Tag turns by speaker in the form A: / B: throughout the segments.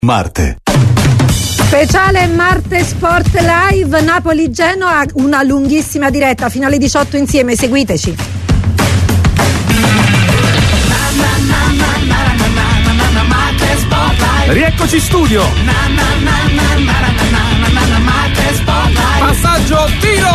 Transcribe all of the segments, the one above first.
A: Marte.
B: Speciale Marte Sport Live Napoli-Genoa, una lunghissima diretta fino alle 18 insieme, seguiteci.
C: Rieccoci in studio. Passaggio, tiro.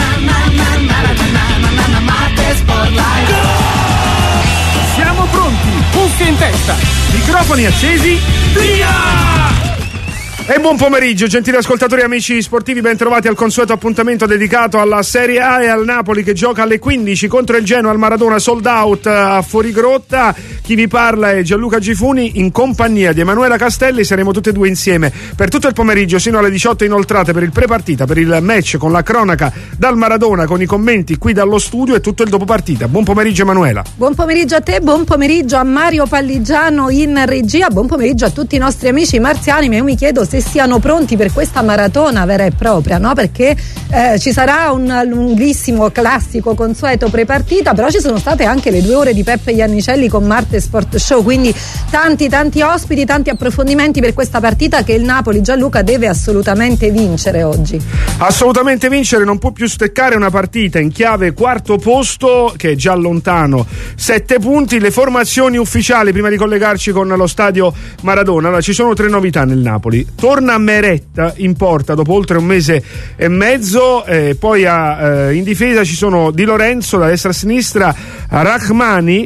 C: Siamo pronti, cuffie in testa, microfoni accesi, via!
D: E buon pomeriggio, gentili ascoltatori e amici sportivi, ben trovati al consueto appuntamento dedicato alla Serie A e al Napoli che gioca alle 15 contro il Genoa al Maradona, sold out a Fuorigrotta. Chi vi parla è Gianluca Gifuni in compagnia di Emanuela Castelli. Saremo tutte e due insieme per tutto il pomeriggio sino alle 18 inoltrate per il pre-partita, per il match con la cronaca dal Maradona, con i commenti qui dallo studio e tutto il dopo partita. Buon pomeriggio Emanuela.
B: Buon pomeriggio a te, buon pomeriggio a Mario Palligiano in regia, buon pomeriggio a tutti i nostri amici marziani. Ma io mi chiedo se siano pronti per questa maratona vera e propria, no? Perché ci sarà un lunghissimo classico consueto prepartita, però ci sono state anche le 2 ore di Peppe Iannicelli con Marte Sport Show, quindi tanti ospiti, tanti approfondimenti per questa partita che il Napoli, Gianluca, deve assolutamente vincere oggi.
D: Assolutamente vincere, non può più steccare una partita in chiave quarto posto che è già lontano 7 punti. Le formazioni ufficiali prima di collegarci con lo stadio Maradona. Allora, ci sono 3 novità nel Napoli. Torna Meret in porta dopo oltre un mese e mezzo, poi in difesa ci sono Di Lorenzo da destra a sinistra, Rachmani,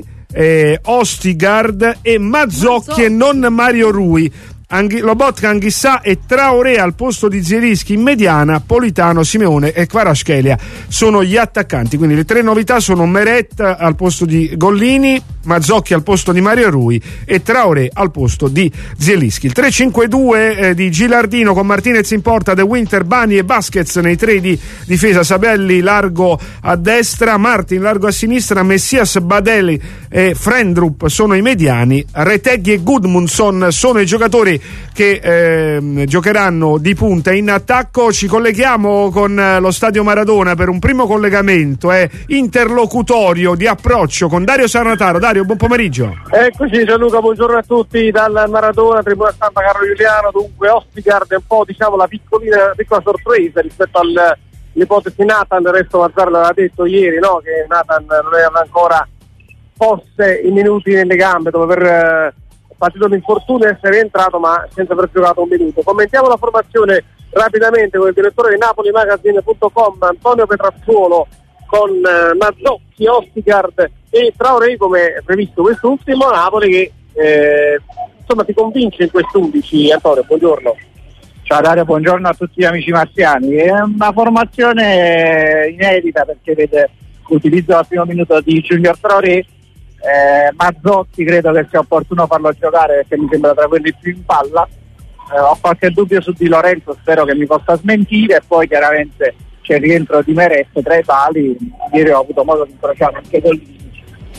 D: Ostigard e Mazzocchi e non Mario Rui. Lobotka, Anghissà e Traoré al posto di Zielinski in mediana, Politano, Simeone e Kvaratskhelia sono gli attaccanti. Quindi le 3 novità sono Meret al posto di Gollini, Mazzocchi al posto di Mario Rui e Traoré al posto di Zielinski. Il 3-5-2 di Gilardino con Martinez in porta, De Winter, Bani e Vasquez nei 3 di difesa, Sabelli largo a destra, Martin largo a sinistra, Messias, Badeli e Frendrup sono i mediani, Reteghi e Gudmundsson sono i giocatori che giocheranno di punta in attacco. Ci colleghiamo con lo stadio Maradona per un primo collegamento interlocutorio di approccio con Dario Sarnataro. Dario, buon pomeriggio.
E: Eccoci Gianluca, buongiorno a tutti dal Maradona, tribuna stampa Carlo Giuliano. Dunque Ostigard è un po' la piccola sorpresa rispetto all'ipotesi Nathan. Del resto Mazzarri l'aveva detto ieri, no? Che Nathan non aveva ancora forse i minuti nelle gambe dopo aver partito l'infortunio e essere entrato ma senza aver giocato un minuto. Commentiamo la formazione rapidamente con il direttore di NapoliMagazine.com Antonio Petrazzuolo, con Mazzocchi, Ostigard e Traoré come previsto quest'ultimo. Napoli che ti convince in quest'11. Antonio, buongiorno.
F: Ciao Dario, buongiorno a tutti gli amici marziani. È una formazione inedita perché vede l'utilizzo al primo minuto di Junior Traoré. Mazzocchi credo che sia opportuno farlo giocare perché mi sembra tra quelli più in palla. Ho qualche dubbio su Di Lorenzo, spero che mi possa smentire, e poi chiaramente c'è il rientro di Meret tra i pali. Ieri ho avuto modo di incrociare anche con lui,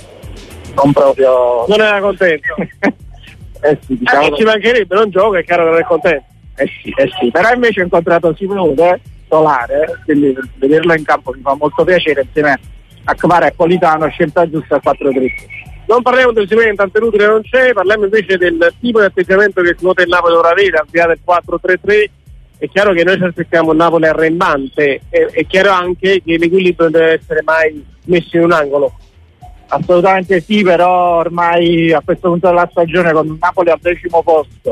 F: non era contento. Sì, diciamo
E: ci mancherebbe, non gioca, è chiaro che non è contento.
F: Sì, però invece ho incontrato Simeone Solare, quindi vederlo in campo mi fa molto piacere, insieme a Kvara e Politano, scelta giusta al 4-3.
E: Non parliamo del Simeone, tanto inutile non c'è, parliamo invece del tipo di atteggiamento che secondo te il Napoli dovrà avere al di là del 4-3-3. È chiaro che noi ci aspettiamo un Napoli arrembante, è chiaro anche che l'equilibrio non deve essere mai messo in un angolo.
F: Assolutamente sì, però ormai a questo punto della stagione con un Napoli al 10° posto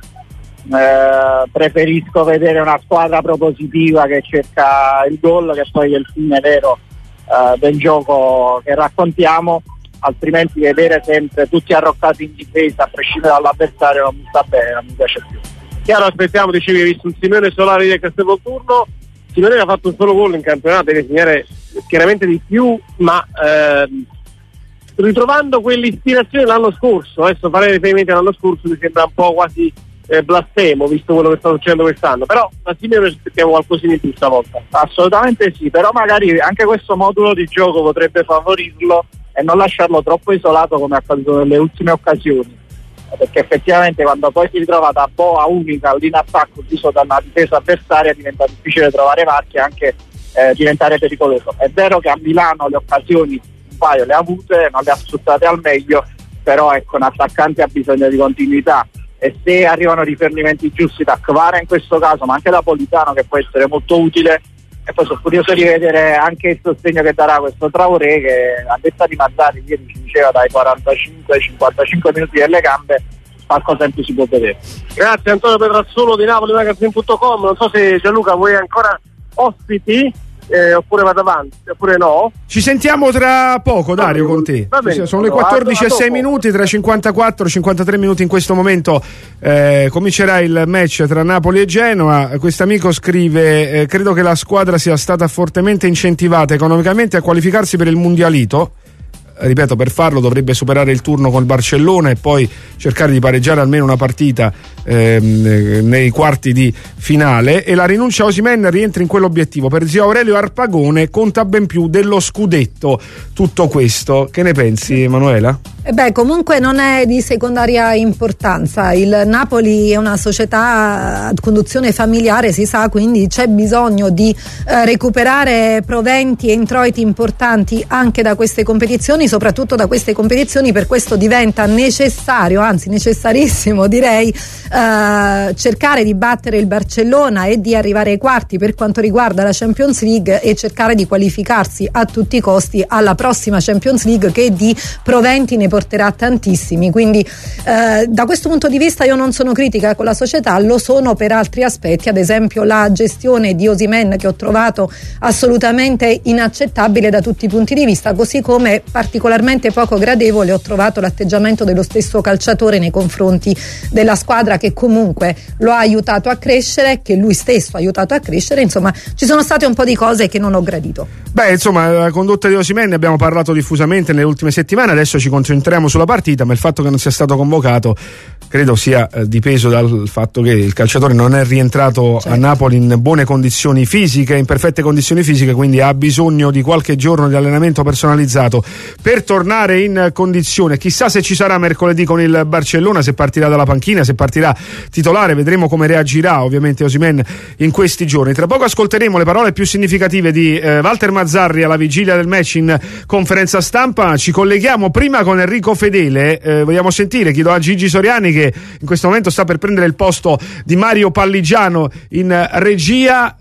F: preferisco vedere una squadra propositiva che cerca il gol, che poi è il fine vero del gioco che raccontiamo, altrimenti vedere sempre tutti arroccati in difesa a prescindere dall'avversario non mi sta bene, non mi piace più.
E: Chiaro, aspettiamo, dicevi che hai visto un Simeone Solari di Castelvolturno. Simeone ha fatto un solo gol in campionato, deve segnare chiaramente di più, ma ritrovando quell'ispirazione l'anno scorso. Adesso fare riferimento all'anno scorso mi sembra un po' quasi blasfemo, visto quello che sta succedendo quest'anno, però da Simeone aspettiamo qualcosina in più stavolta.
F: Assolutamente sì, però magari anche questo modulo di gioco potrebbe favorirlo e non lasciarlo troppo isolato come è accaduto nelle ultime occasioni, perché effettivamente quando poi si ritrova da boa unica in attacco chiuso da una difesa avversaria diventa difficile trovare varchi e anche diventare pericoloso. È vero che a Milano le occasioni un paio le ha avute, non le ha sfruttate al meglio, però ecco, un attaccante ha bisogno di continuità e se arrivano rifornimenti giusti da Kvara in questo caso, ma anche da Politano, che può essere molto utile. E poi sono curioso di vedere anche il sostegno che darà questo Traoré, che a detta di Mazzarri ieri ci diceva dai 45 ai 55 minuti delle gambe qualcosa in più si può vedere.
E: Grazie Antonio Petrazzolo di NapoliMagazine.com. Non so se Gianluca vuoi ancora ospiti oppure vado avanti, oppure no?
D: Ci sentiamo tra poco, Dario, con te. Sono le 14:06 minuti, tra 54 e 53 minuti in questo momento comincerà il match tra Napoli e Genoa. Quest'amico scrive: credo che la squadra sia stata fortemente incentivata economicamente a qualificarsi per il Mundialito. Ripeto, per farlo dovrebbe superare il turno col Barcellona e poi cercare di pareggiare almeno una partita nei quarti di finale, e la rinuncia a Osimhen rientra in quell'obiettivo. Per zio Aurelio Arpagone conta ben più dello scudetto tutto questo. Che ne pensi, Emanuela?
B: Comunque non è di secondaria importanza. Il Napoli è una società a conduzione familiare, si sa, quindi c'è bisogno di recuperare proventi e introiti importanti anche da queste competizioni, soprattutto da queste competizioni. Per questo diventa necessario, anzi necessarissimo direi, cercare di battere il Barcellona e di arrivare ai quarti per quanto riguarda la Champions League, e cercare di qualificarsi a tutti i costi alla prossima Champions League, che di proventi ne porterà tantissimi. Quindi da questo punto di vista io non sono critica con la società, lo sono per altri aspetti, ad esempio la gestione di Osimhen, che ho trovato assolutamente inaccettabile da tutti i punti di vista, così come particolarmente poco gradevole ho trovato l'atteggiamento dello stesso calciatore nei confronti della squadra, che comunque lo ha aiutato a crescere, che lui stesso ha aiutato a crescere. Insomma, ci sono state un po' di cose che non ho gradito.
D: La condotta di Osimhen ne abbiamo parlato diffusamente nelle ultime settimane, adesso ci concentriamo sulla partita, ma il fatto che non sia stato convocato credo sia dipeso dal fatto che il calciatore non è rientrato a Napoli in buone condizioni fisiche, in perfette condizioni fisiche, quindi ha bisogno di qualche giorno di allenamento personalizzato per tornare in condizione. Chissà se ci sarà mercoledì con il Barcellona, se partirà dalla panchina, se partirà titolare, vedremo come reagirà ovviamente Osimhen in questi giorni. Tra poco ascolteremo le parole più significative di Walter Mazzarri alla vigilia del match in conferenza stampa. Ci colleghiamo prima con Enrico Fedele, vogliamo sentire, chiedo a Gigi Soriani, che in questo momento sta per prendere il posto di Mario Palligiano in regia,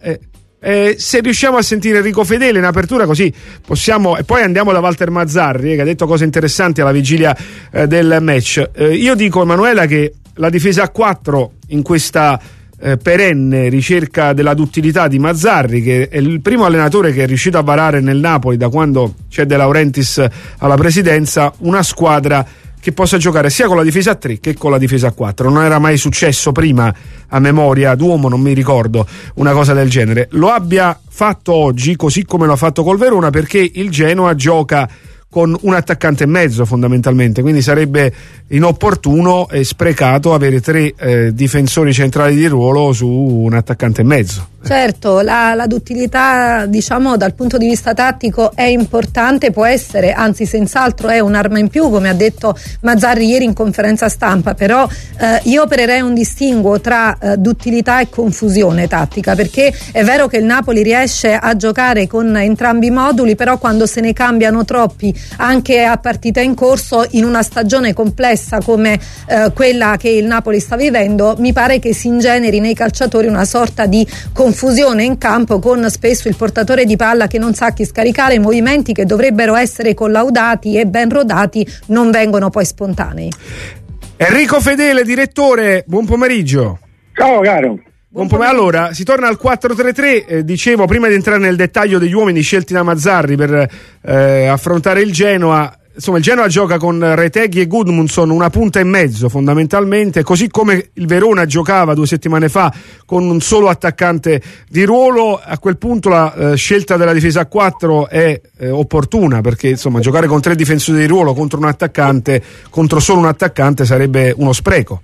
D: se riusciamo a sentire Enrico Fedele in apertura, così possiamo, e poi andiamo da Walter Mazzarri che ha detto cose interessanti alla vigilia del match. Io dico, Emanuela, che la difesa a 4 in questa perenne ricerca della duttilità di Mazzarri, che è il primo allenatore che è riuscito a varare nel Napoli da quando c'è De Laurentiis alla presidenza una squadra che possa giocare sia con la difesa a 3 che con la difesa a 4. Non era mai successo prima, a memoria d'uomo non mi ricordo una cosa del genere. Lo abbia fatto oggi, così come lo ha fatto col Verona, perché il Genoa gioca con un attaccante e mezzo fondamentalmente, quindi sarebbe inopportuno e sprecato avere 3 difensori centrali di ruolo su un attaccante e mezzo.
B: Certo, la duttilità, diciamo, dal punto di vista tattico è importante, può essere, anzi senz'altro è un'arma in più, come ha detto Mazzarri ieri in conferenza stampa, però io opererei un distinguo tra duttilità e confusione tattica, perché è vero che il Napoli riesce a giocare con entrambi i moduli, però quando se ne cambiano troppi anche a partita in corso in una stagione complessa come quella che il Napoli sta vivendo, mi pare che si ingeneri nei calciatori una sorta di confusione in campo, con spesso il portatore di palla che non sa chi scaricare, i movimenti che dovrebbero essere collaudati e ben rodati non vengono poi spontanei.
D: Enrico Fedele, direttore, buon pomeriggio.
A: Ciao caro.
D: Allora, si torna al 4-3-3, dicevo prima di entrare nel dettaglio degli uomini scelti da Mazzarri per affrontare il Genoa. Insomma, il Genoa gioca con Retegui e Gudmundsson, una punta e mezzo fondamentalmente, così come il Verona giocava 2 settimane fa con un solo attaccante di ruolo. A quel punto la scelta della difesa a 4 è opportuna, perché insomma giocare con 3 difensori di ruolo contro un attaccante, contro solo un attaccante, sarebbe uno spreco.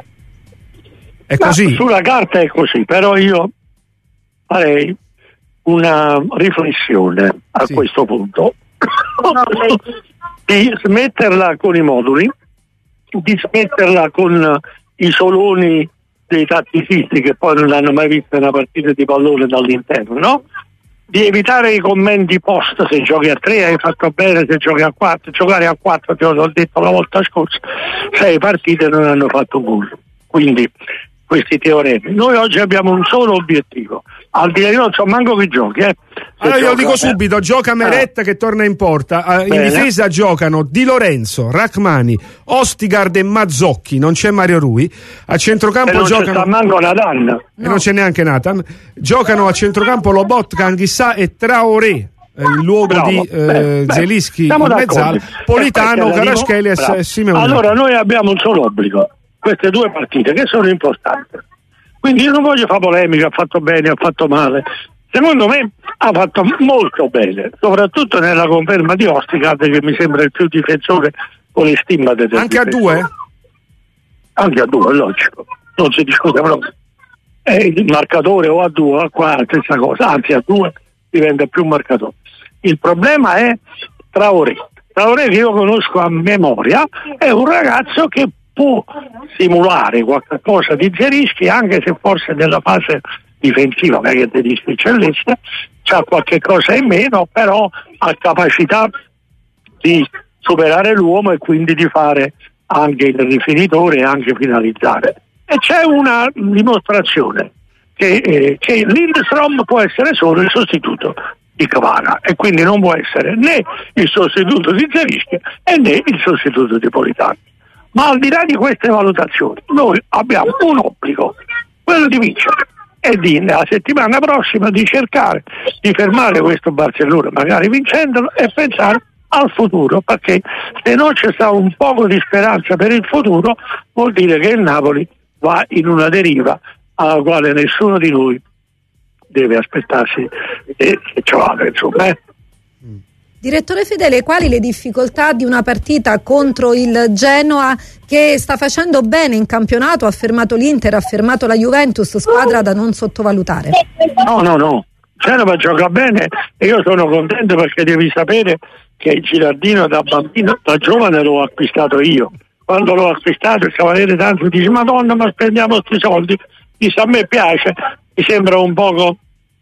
D: È così?
A: Sulla carta è così, però io farei una riflessione a questo punto. Di smetterla con i moduli, di smetterla con i soloni dei tattichisti che poi non hanno mai visto una partita di pallone dall'interno, no? Di evitare i commenti post: se giochi a 3 hai fatto bene, se giochi a 4, giocare a 4, te l'ho detto la volta scorsa, 6 partite non hanno fatto gol. quindi questi teoremi. Noi oggi abbiamo un solo obiettivo, al di là, io non so manco chi giochi.
D: Allora io lo dico subito, gioca Meret che torna in porta, in difesa giocano Di Lorenzo, Rachmani, Ostigard e Mazzocchi, non c'è Mario Rui, a centrocampo
A: non
D: giocano...
A: c'è manco Nathan.
D: E non c'è neanche Nathan, giocano a centrocampo Lobotka, Anghissà e Traoré, in luogo di Zelinski in mezzala, Politano, Kvaratskhelia e Simeone.
A: Allora noi abbiamo un solo obbligo, queste due partite che sono importanti, quindi io non voglio fare polemica, ha fatto bene, ha fatto male. Secondo me ha fatto molto bene, soprattutto nella conferma di Ostigard, che mi sembra il più difensore con le stimmate del
D: anche difensore.
A: Anche a due, logico, non si discute proprio. Il marcatore o a due, qua è la stessa cosa, anzi a due diventa più marcatore. Il problema è Traoré, che io conosco a memoria, è un ragazzo che può simulare qualcosa di Zelinski, anche se forse nella fase difensiva, perché Zelinski c'è l'est, c'ha qualche cosa in meno, però ha capacità di superare l'uomo e quindi di fare anche il rifinitore e anche finalizzare. E c'è una dimostrazione che Lindstrom può essere solo il sostituto di Kvara e quindi non può essere né il sostituto di Zelinski né il sostituto di Politano. Ma al di là di queste valutazioni noi abbiamo un obbligo, quello di vincere, e la settimana prossima di cercare di fermare questo Barcellona, magari vincendolo, e pensare al futuro, perché se non c'è stato un poco di speranza per il futuro vuol dire che il Napoli va in una deriva alla quale nessuno di noi deve aspettarsi che ci vada, insomma.
B: Direttore Fedele, quali le difficoltà di una partita contro il Genoa, che sta facendo bene in campionato, ha fermato l'Inter, ha fermato la Juventus, squadra da non sottovalutare?
A: No, Genova gioca bene e io sono contento, perché devi sapere che il Girardino da bambino, da giovane l'ho acquistato io. Quando l'ho acquistato il Cavaliere tanto dice: Madonna, ma spendiamo questi soldi. Dice: a me piace, mi sembra un poco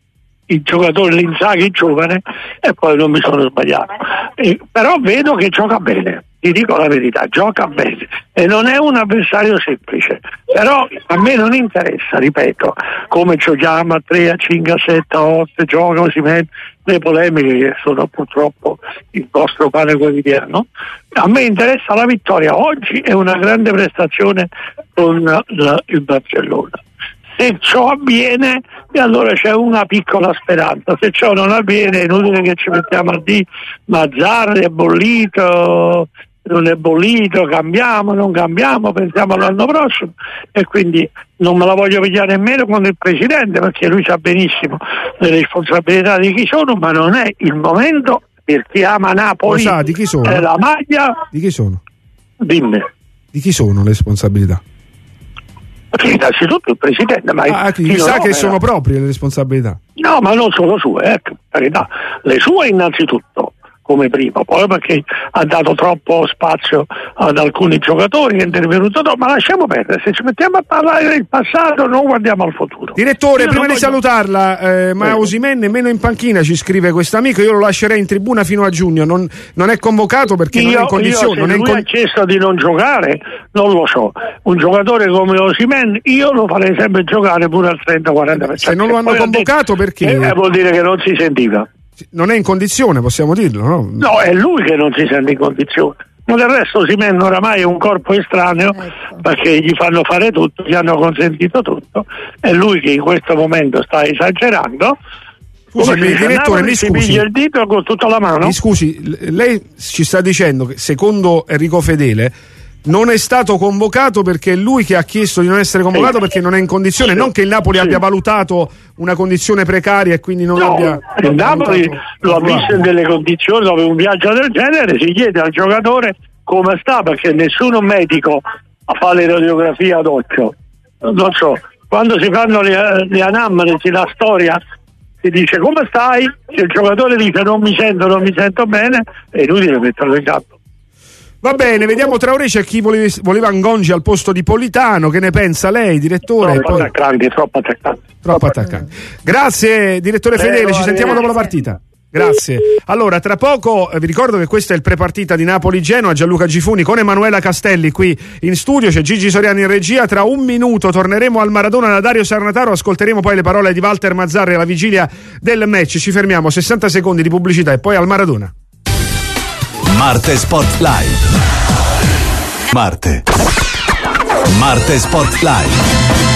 A: il giocatore Linzaghi giovane, e poi non mi sono sbagliato. Però vedo che gioca bene, ti dico la verità, gioca bene e non è un avversario semplice. Però a me non interessa, ripeto, come giochiamo a 3, a 5, a 7, a 8, gioca, si mette le polemiche che sono purtroppo il vostro pane quotidiano. A me interessa la vittoria. Oggi è una grande prestazione con il Barcellona. Se ciò avviene, e allora c'è una piccola speranza. Se ciò non avviene, è inutile che ci mettiamo a dire: ma Zarri è bollito, non è bollito, cambiamo, non cambiamo, pensiamo all'anno prossimo. E quindi non me la voglio pigliare nemmeno con il presidente, perché lui sa benissimo le responsabilità di chi sono, ma non è il momento per chi ama Napoli.
D: Lo sa di chi sono?
A: La maglia.
D: Di chi sono?
A: Dimmi.
D: Di chi sono le responsabilità?
A: Innanzitutto il presidente, ma
D: chi sa che sono proprie le responsabilità?
A: No, ma non solo sue, carità, le sue innanzitutto come prima, poi perché ha dato troppo spazio ad alcuni giocatori, che è intervenuto dopo, ma lasciamo perdere, se ci mettiamo a parlare del passato non guardiamo al futuro.
D: Direttore, prima di salutarla, ma Osimhen nemmeno in panchina, ci scrive quest'amico, io lo lascerei in tribuna fino a giugno, non è convocato perché non è in condizione.
A: Se lui ha chiesto di non giocare, non lo so, un giocatore come Osimhen io lo farei sempre giocare pure al 30-40%.
D: Se non lo hanno convocato perché?
A: Vuol dire che non si sentiva.
D: Non è in condizione, possiamo dirlo, no?
A: No, è lui che non si sente in condizione. Ma del resto Osimhen oramai è un corpo estraneo, perché gli fanno fare tutto, gli hanno consentito tutto. È lui che in questo momento sta esagerando.
D: Scusi, direttore, mi scusi.
A: Si piglia il dito con tutta la mano.
D: Mi scusi, lei ci sta dicendo che secondo Enrico Fedele non è stato convocato perché è lui che ha chiesto di non essere convocato, perché non è in condizione, non che il Napoli abbia valutato una condizione precaria e quindi non abbia.
A: Il Napoli lo ha visto in delle condizioni dove un viaggio del genere si chiede al giocatore come sta, perché nessuno medico fa le radiografie ad occhio. Non so, quando si fanno le anamnesi, la storia, si dice come stai, se il giocatore dice non mi sento bene, è inutile metterlo in campo.
D: Va bene, vediamo Traoré, c'è chi voleva Ngongi al posto di Politano, che ne pensa lei, direttore?
A: Troppo attaccante.
D: Grazie direttore Fedele, ci sentiamo dopo la partita. Grazie. Allora, tra poco vi ricordo che questo è il prepartita di Napoli-Genoa. Gianluca Gifuni con Emanuela Castelli qui in studio, c'è Gigi Soriani in regia. Tra un minuto torneremo al Maradona da Dario Sarnataro, ascolteremo poi le parole di Walter Mazzarri alla vigilia del match. Ci fermiamo, 60 secondi di pubblicità e poi al Maradona.
G: Marte Sport Live. Marte Sport Live.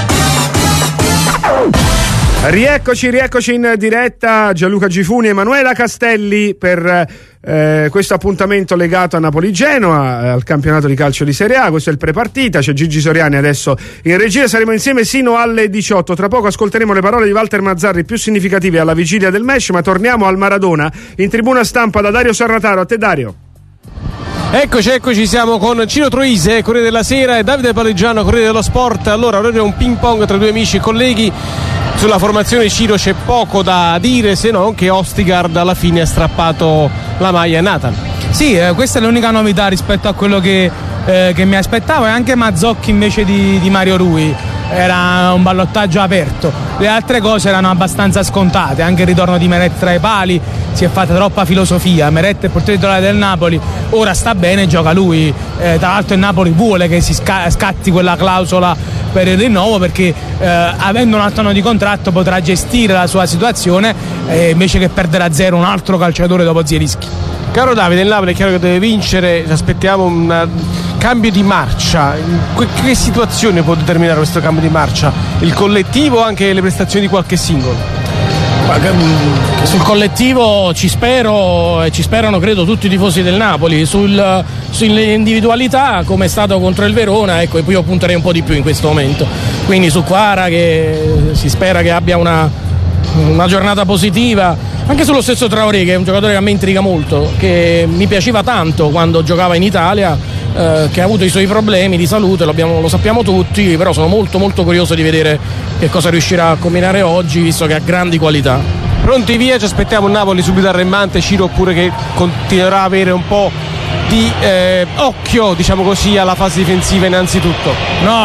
D: Rieccoci in diretta, Gianluca Gifuni e Emanuela Castelli per questo appuntamento legato a Napoli-Genoa, al campionato di calcio di Serie A. Questo è il prepartita, c'è Gigi Soriani adesso in regia, saremo insieme sino alle 18. Tra poco ascolteremo le parole di Walter Mazzarri più significative alla vigilia del match, ma torniamo al Maradona in tribuna stampa da Dario Sarnataro. A te, Dario.
H: Eccoci, siamo con Ciro Troise, Corriere della Sera, e Davide Parleggiano, Corriere dello Sport. Allora, ora è un ping pong tra due amici e colleghi. Sulla formazione Ciro c'è poco da dire, se non che Ostigard alla fine ha strappato la maglia a Nathan.
I: Sì, questa è l'unica novità rispetto a quello che mi aspettavo, e anche Mazzocchi invece di Mario Rui. Era un ballottaggio aperto, le altre cose erano abbastanza scontate, anche il ritorno di Meret tra i pali, si è fatta troppa filosofia. Meret è il portiere titolare del Napoli, ora sta bene, gioca lui, tra l'altro il Napoli vuole che si scatti quella clausola per il rinnovo, perché avendo un altro anno di contratto potrà gestire la sua situazione, invece che perdere a zero un altro calciatore dopo Zielinski.
H: Caro Davide, il Napoli è chiaro che deve vincere, aspettiamo un cambio di marcia. Che situazione può determinare questo cambio di marcia? Il collettivo o anche le prestazioni di qualche singolo?
J: Sul collettivo ci spero, e ci sperano credo tutti i tifosi del Napoli. Sulle individualità, come è stato contro il Verona, ecco, e poi io punterei un po' di più in questo momento. Quindi su Kvara, che si spera che abbia una giornata positiva, anche sullo stesso Traoré, che è un giocatore che a me intriga molto, che mi piaceva tanto quando giocava in Italia, che ha avuto i suoi problemi di salute, lo sappiamo tutti, però sono molto molto curioso di vedere che cosa riuscirà a combinare oggi, visto che ha grandi qualità.
H: Pronti via, ci aspettiamo il Napoli subito arremmante, Ciro, oppure che continuerà a avere un po' di occhio, diciamo così, alla fase difensiva innanzitutto?
I: No,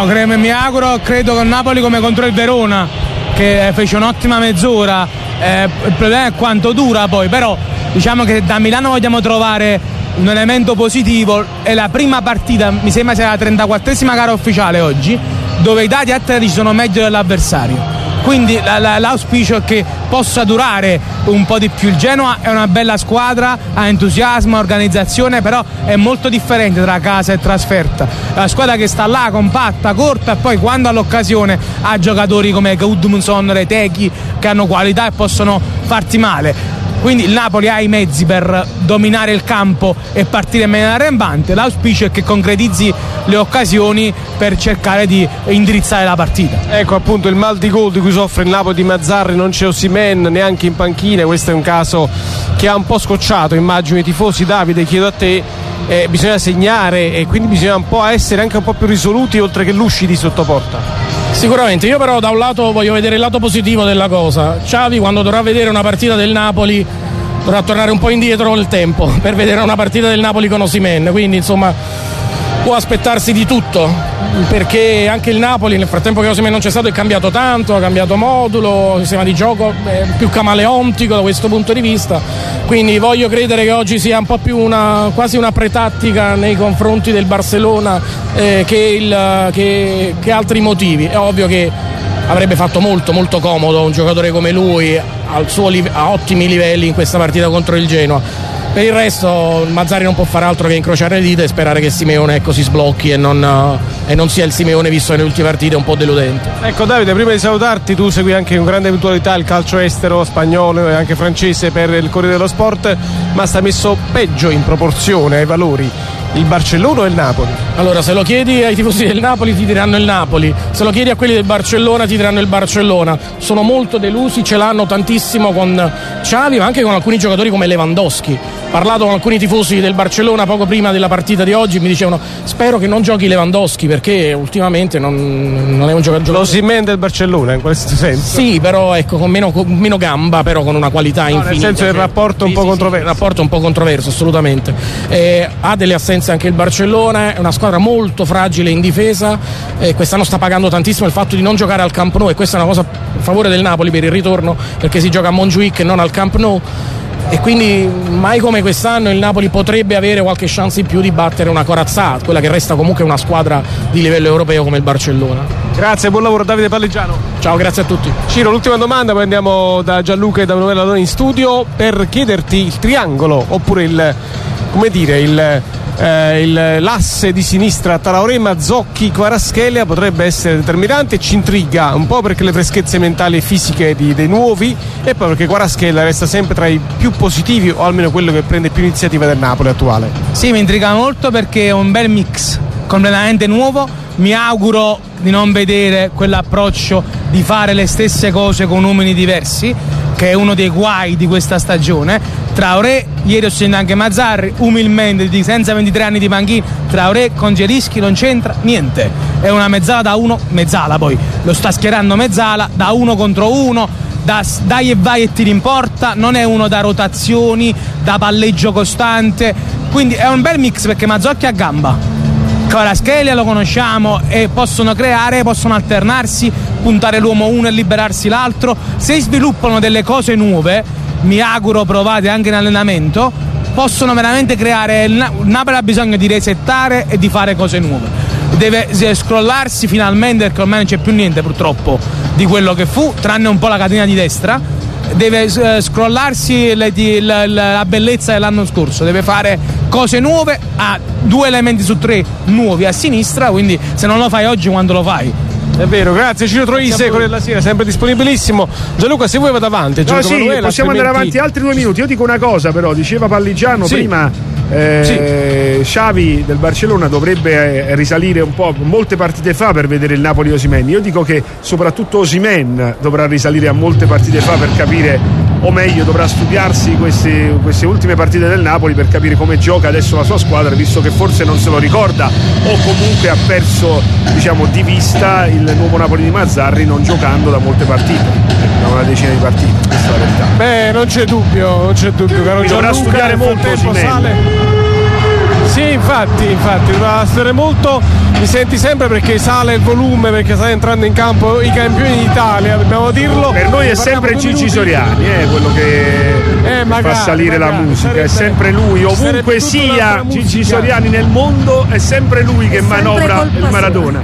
I: credo che il Napoli, come contro il Verona, che fece un'ottima mezz'ora, il problema è quanto dura poi, però diciamo che da Milano vogliamo trovare un elemento positivo. È la prima partita, mi sembra sia la 34esima gara ufficiale oggi, dove i dati atletici sono meglio dell'avversario, quindi l'auspicio è che possa durare un po' di più. Il Genoa è una bella squadra, ha entusiasmo, organizzazione, però è molto differente tra casa e trasferta. La squadra che sta là compatta, corta, e poi quando ha l'occasione ha giocatori come Gudmundsson, Retegui, che hanno qualità e possono farti male. Quindi il Napoli ha i mezzi per dominare il campo e partire in maniera arrembante. L'auspicio è che concretizzi le occasioni per cercare di indirizzare la partita.
H: Ecco appunto il mal di gol di cui soffre il Napoli di Mazzarri, non c'è Osimhen neanche in panchina. Questo è un caso che ha un po' scocciato, immagino, i tifosi. Davide, chiedo a te, bisogna segnare e quindi bisogna un po' essere anche un po' più risoluti, oltre che lucidi sotto porta.
J: Sicuramente, io però da un lato voglio vedere il lato positivo della cosa. Xavi, quando dovrà vedere una partita del Napoli, dovrà tornare un po' indietro nel tempo per vedere una partita del Napoli con Osimhen, quindi insomma può aspettarsi di tutto, perché anche il Napoli nel frattempo che Osimhen non c'è stato è cambiato tanto, ha cambiato modulo, il sistema di gioco è più camaleontico da questo punto di vista, quindi voglio credere che oggi sia un po' più quasi una pretattica nei confronti del Barcellona che altri motivi. È ovvio che avrebbe fatto molto molto comodo un giocatore come lui a ottimi livelli in questa partita contro il Genoa. Per il resto Mazzarri non può fare altro che incrociare le dita e sperare che Simeone si sblocchi e non sia il Simeone visto nelle ultime partite un po' deludente.
H: Ecco Davide, prima di salutarti, tu segui anche con grande eventualità il calcio estero spagnolo e anche francese per il Corriere dello Sport, ma sta messo peggio in proporzione ai valori il Barcellona o il Napoli?
J: Allora, se lo chiedi ai tifosi del Napoli ti diranno il Napoli, se lo chiedi a quelli del Barcellona ti diranno il Barcellona. Sono molto delusi, ce l'hanno tantissimo con Xavi, ma anche con alcuni giocatori come Lewandowski. parlato con alcuni tifosi del Barcellona poco prima della partita di oggi, mi dicevano spero che non giochi Lewandowski perché ultimamente non è un giocatore.
H: L'Osimhen del Barcellona in questo senso.
J: Sì, però ecco con meno gamba, però con una qualità infinita.
H: Nel senso il rapporto un po' controverso.
J: Il rapporto un po' controverso, assolutamente. Ha delle assenze anche il Barcellona, è una squadra molto fragile in difesa, quest'anno sta pagando tantissimo il fatto di non giocare al Camp Nou, e questa è una cosa a favore del Napoli per il ritorno, perché si gioca a Montjuic e non al Camp Nou, e quindi mai come quest'anno il Napoli potrebbe avere qualche chance in più di battere una corazzata, quella che resta comunque una squadra di livello europeo come il Barcellona.
H: Grazie, buon lavoro Davide Palligiano.
J: Ciao, grazie a tutti.
H: Ciro, l'ultima domanda, poi andiamo da Gianluca e da Emanuele Ladoni in studio per chiederti il triangolo, oppure l'asse di sinistra Traoré, Mazzocchi, Kvaratskhelia potrebbe essere determinante e ci intriga un po' perché le freschezze mentali e fisiche dei nuovi, e poi perché Kvaratskhelia resta sempre tra i più positivi, o almeno quello che prende più iniziativa del Napoli attuale.
I: Sì, mi intriga molto perché è un bel mix completamente nuovo. Mi auguro di non vedere quell'approccio di fare le stesse cose con uomini diversi, che è uno dei guai di questa stagione. Traoré, ieri ho sentito anche Mazzarri, umilmente, senza 23 anni di panchina, Traoré con Zielinski non c'entra niente, è una mezzala da uno, mezzala poi, lo sta schierando mezzala, da 1 contro 1, dai e vai e tiri in porta, non è uno da rotazioni, da palleggio costante, quindi è un bel mix perché Mazzocchi ha gamba. Kvaratskhelia lo conosciamo e possono creare, possono alternarsi, puntare l'uomo uno e liberarsi l'altro. Se sviluppano delle cose nuove, mi auguro provate anche in allenamento, possono veramente creare. Il Napoli ha bisogno di resettare e di fare cose nuove, deve scrollarsi finalmente, perché ormai non c'è più niente purtroppo di quello che fu, tranne un po' la catena di destra. Deve scrollarsi la bellezza dell'anno scorso, deve fare cose nuove, ha 2 elementi su 3 nuovi a sinistra, quindi se non lo fai oggi quando lo fai?
H: È vero, grazie Ciro Troise, Corriere della Sera, sempre disponibillissimo. Gianluca, se vuoi vado avanti.
D: No, sì, Manuela, possiamo andare avanti altri 2 minuti. Io dico una cosa però, diceva Palligiano prima, Xavi del Barcellona dovrebbe risalire un po' molte partite fa per vedere il Napoli Osimhen. Io dico che soprattutto Osimhen dovrà risalire a molte partite fa per capire, o meglio dovrà studiarsi queste ultime partite del Napoli per capire come gioca adesso la sua squadra, visto che forse non se lo ricorda o comunque ha perso, diciamo, di vista il nuovo Napoli di Mazzarri, non giocando da molte partite, da una decina di partite, questa è la verità.
H: Beh, non c'è dubbio, caro Gianluca,
D: dovrà studiare molto Osimhen.
H: Sì, infatti dovrà studiare molto. Mi senti sempre perché sale il volume, perché sta entrando in campo i campioni d'Italia, dobbiamo dirlo.
D: Per noi è sempre Gigi Soriani, quello che fa salire la musica, è sempre lui, ovunque sia Gigi Soriani nel mondo, è sempre lui che manovra il Maradona.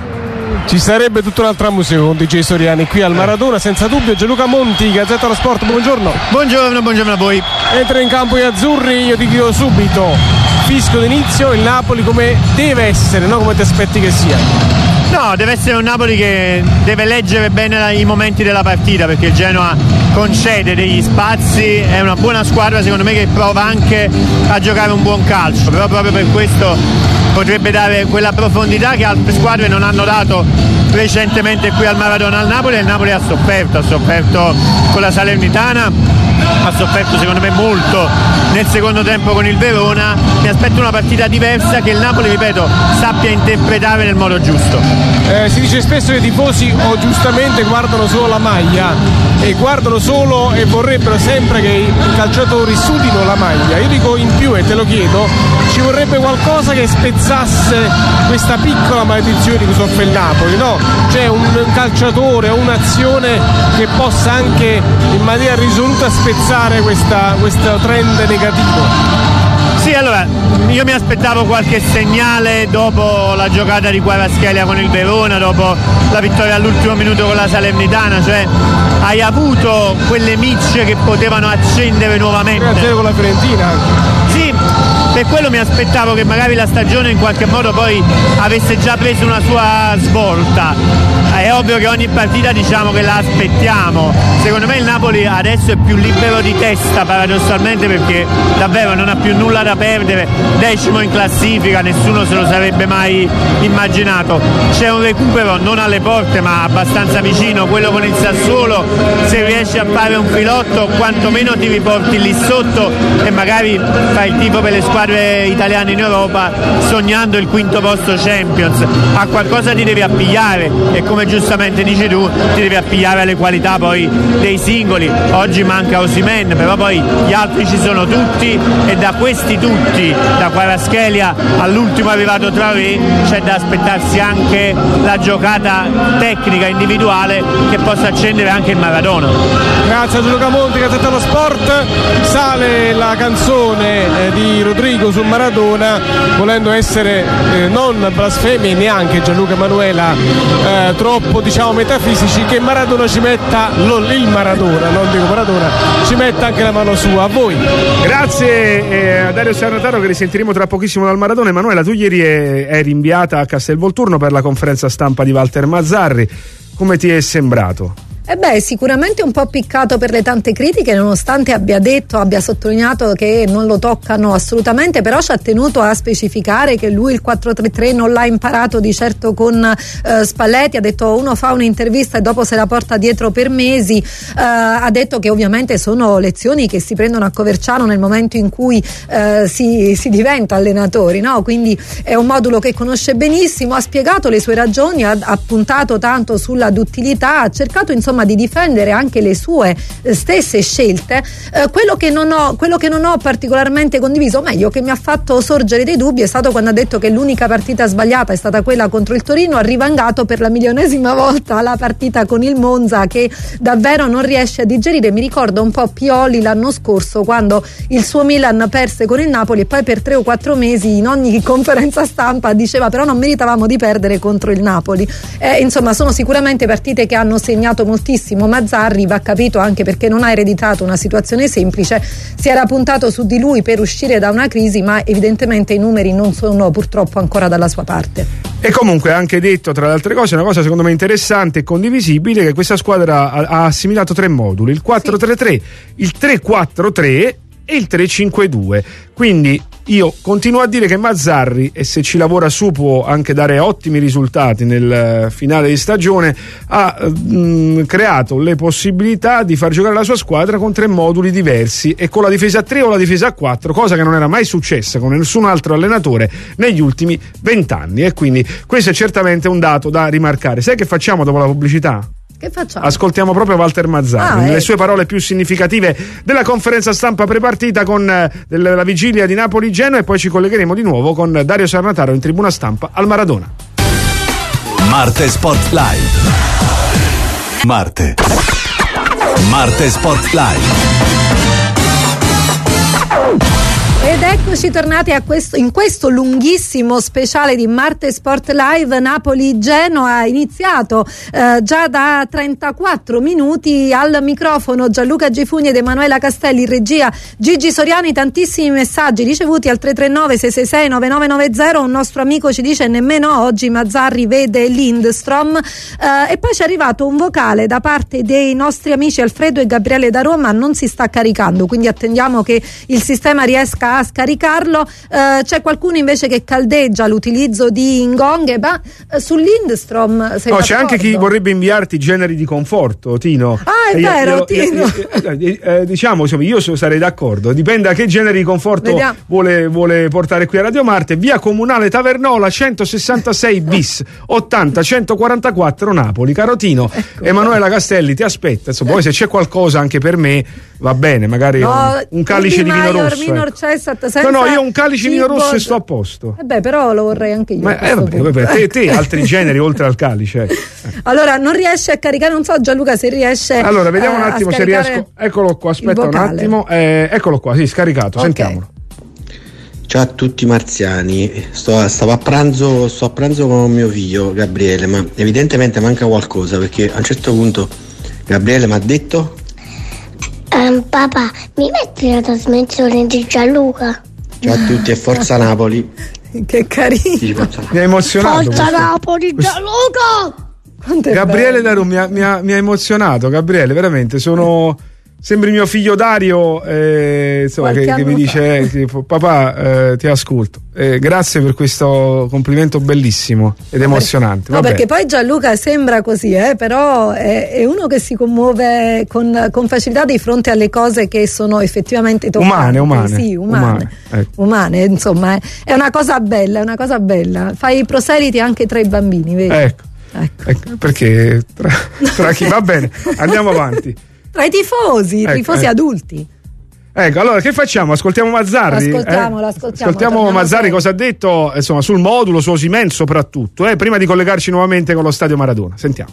H: Ci sarebbe tutta un'altra musica con DJ Soriani qui al Maradona, senza dubbio. Gianluca Monti, Gazzetta dello Sport, buongiorno.
K: Buongiorno a voi.
H: Entra in campo gli azzurri, io ti dico subito, fischio d'inizio, il Napoli come deve essere, non come ti aspetti che sia.
K: No, deve essere un Napoli che deve leggere bene i momenti della partita, perché il Genoa concede degli spazi, è una buona squadra secondo me che prova anche a giocare un buon calcio, però proprio per questo potrebbe dare quella profondità che altre squadre non hanno dato recentemente qui al Maradona al Napoli, e il Napoli ha sofferto con la Salernitana, ha sofferto secondo me molto nel secondo tempo con il Verona. Mi aspetto una partita diversa che il Napoli, ripeto, sappia interpretare nel modo giusto.
H: Si dice spesso che i tifosi giustamente guardano solo la maglia e guardano solo e vorrebbero sempre che i calciatori sudino la maglia. Io dico in più, e te lo chiedo, ci vorrebbe qualcosa che spezzasse questa piccola maledizione di cui soffre il Napoli, no? Cioè un calciatore o un'azione che possa anche in maniera risoluta spezzare questo trend negativo.
K: Sì, allora, io mi aspettavo qualche segnale dopo la giocata di Kvaratskhelia con il Verona, dopo la vittoria all'ultimo minuto con la Salernitana, cioè hai avuto quelle micce che potevano accendere nuovamente.
H: 3-0 con la Fiorentina.
K: Sì, per quello mi aspettavo che magari la stagione in qualche modo poi avesse già preso una sua svolta. è ovvio che ogni partita diciamo che la aspettiamo. Secondo me il Napoli adesso è più libero di testa paradossalmente, perché davvero non ha più nulla da perdere, 10° in classifica, nessuno se lo sarebbe mai immaginato. C'è un recupero non alle porte ma abbastanza vicino, quello con il Sassuolo. Se riesci a fare un filotto quantomeno ti riporti lì sotto e magari fai il tifo per le squadre italiane in Europa sognando il 5° posto Champions. A qualcosa ti devi appigliare e, come giustamente dici tu, ti devi appigliare alle qualità poi dei singoli. Oggi manca Osimhen, però poi gli altri ci sono tutti, e da questi tutti, da Kvaratskhelia all'ultimo arrivato Traoré, c'è da aspettarsi anche la giocata tecnica individuale che possa accendere anche il Maradona.
H: Grazie a Gianluca Monti, grazie a Tello Sport. Sale la canzone di Rodrigo su Maradona, volendo essere non blasfemi neanche Gianluca Emanuela troppo diciamo metafisici, che Maradona ci metta il Maradona, non dico Maradona, ci metta anche la mano sua. A voi.
D: Grazie a Dario Sarnataro, che risentiremo tra pochissimo dal Maradona. Emanuela, tu ieri eri inviata a Castelvolturno per la conferenza stampa di Walter Mazzarri, come ti è sembrato?
B: Sicuramente un po' piccato per le tante critiche, nonostante abbia sottolineato che non lo toccano assolutamente, però ci ha tenuto a specificare che lui il 4-3-3 non l'ha imparato di certo con Spalletti. Ha detto uno fa un'intervista e dopo se la porta dietro per mesi. Ha detto che ovviamente sono lezioni che si prendono a Coverciano nel momento in cui si diventa allenatori, no? Quindi è un modulo che conosce benissimo. Ha spiegato le sue ragioni, ha puntato tanto sulla duttilità, ha cercato insomma di difendere anche le sue stesse scelte. Quello che non ho particolarmente condiviso, o meglio che mi ha fatto sorgere dei dubbi, è stato quando ha detto che l'unica partita sbagliata è stata quella contro il Torino, arrivangato per la 1.000ª volta alla partita con il Monza, che davvero non riesce a digerire. Mi ricordo un po' Pioli l'anno scorso, quando il suo Milan perse con il Napoli e poi per 3 o 4 mesi in ogni conferenza stampa diceva però non meritavamo di perdere contro il Napoli. Insomma, sono sicuramente partite che hanno segnato moltissimo Mazzarri. Va capito anche perché non ha ereditato una situazione semplice, si era puntato su di lui per uscire da una crisi, ma evidentemente i numeri non sono purtroppo ancora dalla sua parte.
D: E comunque ha anche detto, tra le altre cose, una cosa secondo me interessante e condivisibile, che questa squadra ha assimilato 3 moduli: il 4-3-3, il 3-4-3 e il 3-5-2. Quindi io continuo a dire che Mazzarri, e se ci lavora su può anche dare ottimi risultati nel finale di stagione, ha creato le possibilità di far giocare la sua squadra con 3 moduli diversi e con la difesa a 3 o la difesa a 4, cosa che non era mai successa con nessun altro allenatore negli ultimi 20 anni, e quindi questo è certamente un dato da rimarcare. Sai che facciamo dopo la pubblicità?
B: Che facciamo?
D: Ascoltiamo proprio Walter Mazzarri, le sue parole più significative della conferenza stampa prepartita con la vigilia di Napoli-Genoa, e poi ci collegheremo di nuovo con Dario Sarnataro in tribuna stampa al Maradona.
G: Marte Sport Live. Marte Sport Live.
B: Ed eccoci tornati in questo lunghissimo speciale di Marte Sport Live. Napoli-Genoa, iniziato già da 34 minuti. Al microfono Gianluca Gifugni ed Emanuela Castelli, in regia Gigi Soriani. Tantissimi messaggi ricevuti al 339-666-9990. Un nostro amico ci dice nemmeno oggi Mazzarri vede Lindstrom, e poi ci è arrivato un vocale da parte dei nostri amici Alfredo e Gabriele da Roma. Non si sta caricando, quindi attendiamo che il sistema riesca a scaricarlo. C'è qualcuno invece che caldeggia l'utilizzo di Ngonghe, ma su Lindstrom sei
D: c'è anche chi vorrebbe inviarti generi di conforto, Tino.
B: È vero, Tino.
D: Diciamo, io sarei d'accordo, dipende a che generi di conforto vuole portare qui a Radio Marte. Via Comunale Tavernola 166 bis 80 144 Napoli. Caro Tino, ecco. Emanuela Castelli ti aspetta, poi se c'è qualcosa anche per me va bene, magari un calice di vino rosso. No, io un calice di vino rosso e sto a posto.
B: Però lo vorrei anche io.
D: Te altri generi oltre al calice.
B: Allora, non riesce a caricare, non so Gianluca se riesce.
D: Allora, vediamo un attimo se riesco. Eccolo qua, aspetta un attimo. Eccolo qua, sì, scaricato, okay. Sentiamolo.
L: Ciao a tutti marziani, sto a pranzo con mio figlio Gabriele, ma evidentemente manca qualcosa, perché a un certo punto Gabriele mi ha detto:
M: papà, mi metti la trasmissione di Gianluca?
L: Ciao a tutti e forza Napoli.
B: Che carino.
D: Mi ha emozionato.
M: Forza Napoli, Gianluca!
D: Gabriele Daru mi ha emozionato. Gabriele, veramente sembri mio figlio Dario, insomma, che mi dice papà, ti ascolto. Grazie per questo complimento bellissimo ed emozionante.
B: No, perché poi Gianluca sembra così, però è uno che si commuove con facilità di fronte alle cose che sono effettivamente toccanti. Umane, insomma, è una cosa bella, Fai i proseliti anche tra i bambini, vedi?
D: Ecco. Perché tra chi va bene, andiamo avanti.
B: Tra i tifosi adulti.
D: Ecco, allora che facciamo? Ascoltiamo Mazzarri? Ascoltiamo Mazzarri cosa ha detto, insomma, sul modulo, su Osimhen soprattutto, prima di collegarci nuovamente con lo stadio Maradona. Sentiamo.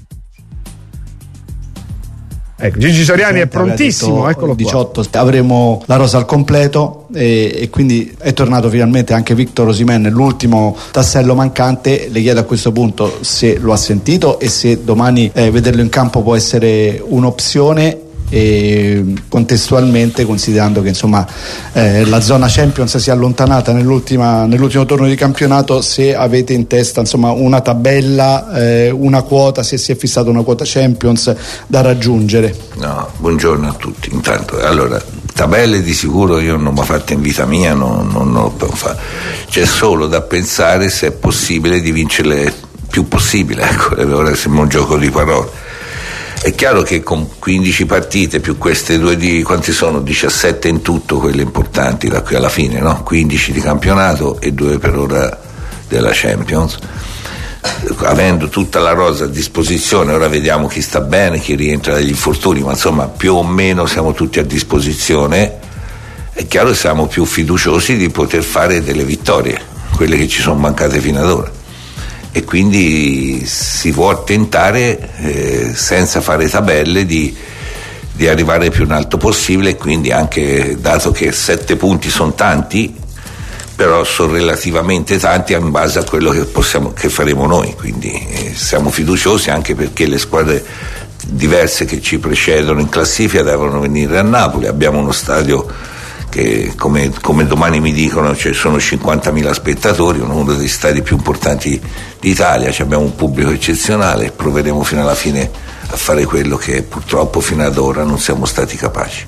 D: Ecco, Gigi Soriani è prontissimo, eccolo
N: 18 qua. Avremo la rosa al completo e quindi è tornato finalmente anche Victor Osimhen, l'ultimo tassello mancante. Le chiedo a questo punto se lo ha sentito e se domani vederlo in campo può essere un'opzione, e contestualmente considerando che insomma la zona Champions si è allontanata nell'ultimo turno di campionato, se avete in testa insomma una tabella, una quota, se si è fissata una quota Champions da raggiungere.
O: No, buongiorno a tutti. Intanto, allora, tabelle di sicuro io non mi ho fatta in vita mia, non lo fare. C'è solo da pensare se è possibile di vincerle più possibile, ecco, ora sembra un gioco di parole. È chiaro che con 15 partite più queste due quanti sono? 17 in tutto, quelle importanti da qui alla fine, no? 15 di campionato e 2 per ora della Champions. Avendo tutta la rosa a disposizione, ora vediamo chi sta bene, chi rientra dagli infortuni, ma insomma più o meno siamo tutti a disposizione. È chiaro che siamo più fiduciosi di poter fare delle vittorie, quelle che ci sono mancate fino ad ora. E quindi si può tentare senza fare tabelle di arrivare più in alto possibile, e quindi anche, dato che 7 punti sono tanti, però sono relativamente tanti in base a quello che faremo noi, quindi siamo fiduciosi anche perché le squadre diverse che ci precedono in classifica devono venire a Napoli. Abbiamo uno stadio che come domani mi dicono sono 50.000 spettatori, uno degli stadi più importanti d'Italia, abbiamo un pubblico eccezionale e proveremo fino alla fine a fare quello che purtroppo fino ad ora non siamo stati capaci.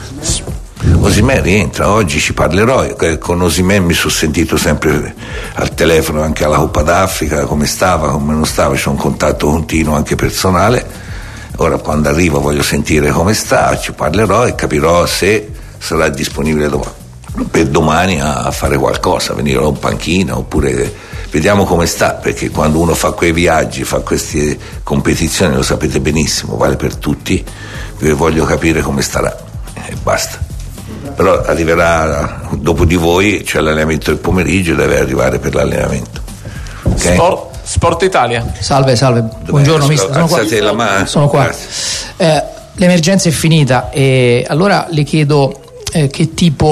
O: Osimhen rientra, oggi ci parlerò, con Osimhen mi sono sentito sempre al telefono anche alla Coppa d'Africa, come stava, come non stava, c'è un contatto continuo anche personale. Ora quando arrivo voglio sentire come sta, ci parlerò e capirò se sarà disponibile per domani a fare qualcosa, venire in panchina, oppure vediamo come sta, perché quando uno fa quei viaggi, fa queste competizioni, lo sapete benissimo, vale per tutti, voglio capire come starà e basta. Però arriverà dopo di voi, c'è l'allenamento del pomeriggio, deve arrivare per l'allenamento. Okay?
P: Sport Italia.
Q: Salve, buongiorno mister, sono qua. L'emergenza è finita e allora le chiedo che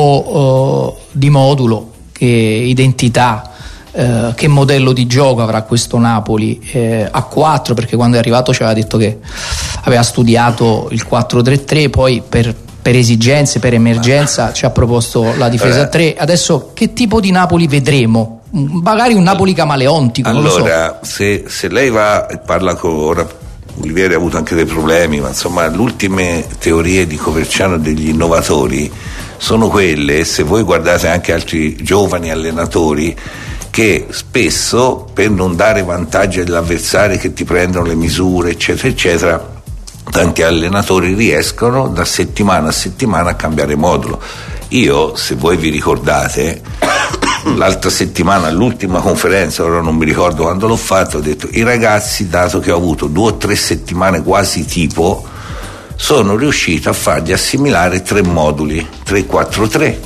Q: tipo di modulo, che identità, che modello di gioco avrà questo Napoli a 4, perché quando è arrivato ci aveva detto che aveva studiato il 4-3-3, poi per esigenze, per emergenza ci ha proposto la difesa a 3. Adesso che tipo di Napoli vedremo? Magari un Napoli camaleontico, non lo so.
O: Allora, se lei va e parla con ora, Olivieri ha avuto anche dei problemi, ma insomma le ultime teorie di Coverciano degli innovatori sono quelle, se voi guardate anche altri giovani allenatori, che spesso per non dare vantaggi agli avversari che ti prendono le misure eccetera eccetera, tanti allenatori riescono da settimana a settimana a cambiare modulo. Io, se voi vi ricordate, l'altra settimana all'ultima conferenza, ora non mi ricordo quando l'ho fatto, ho detto i ragazzi, dato che ho avuto 2 o 3 settimane quasi tipo, sono riuscito a fargli assimilare 3 moduli, 3-4-3,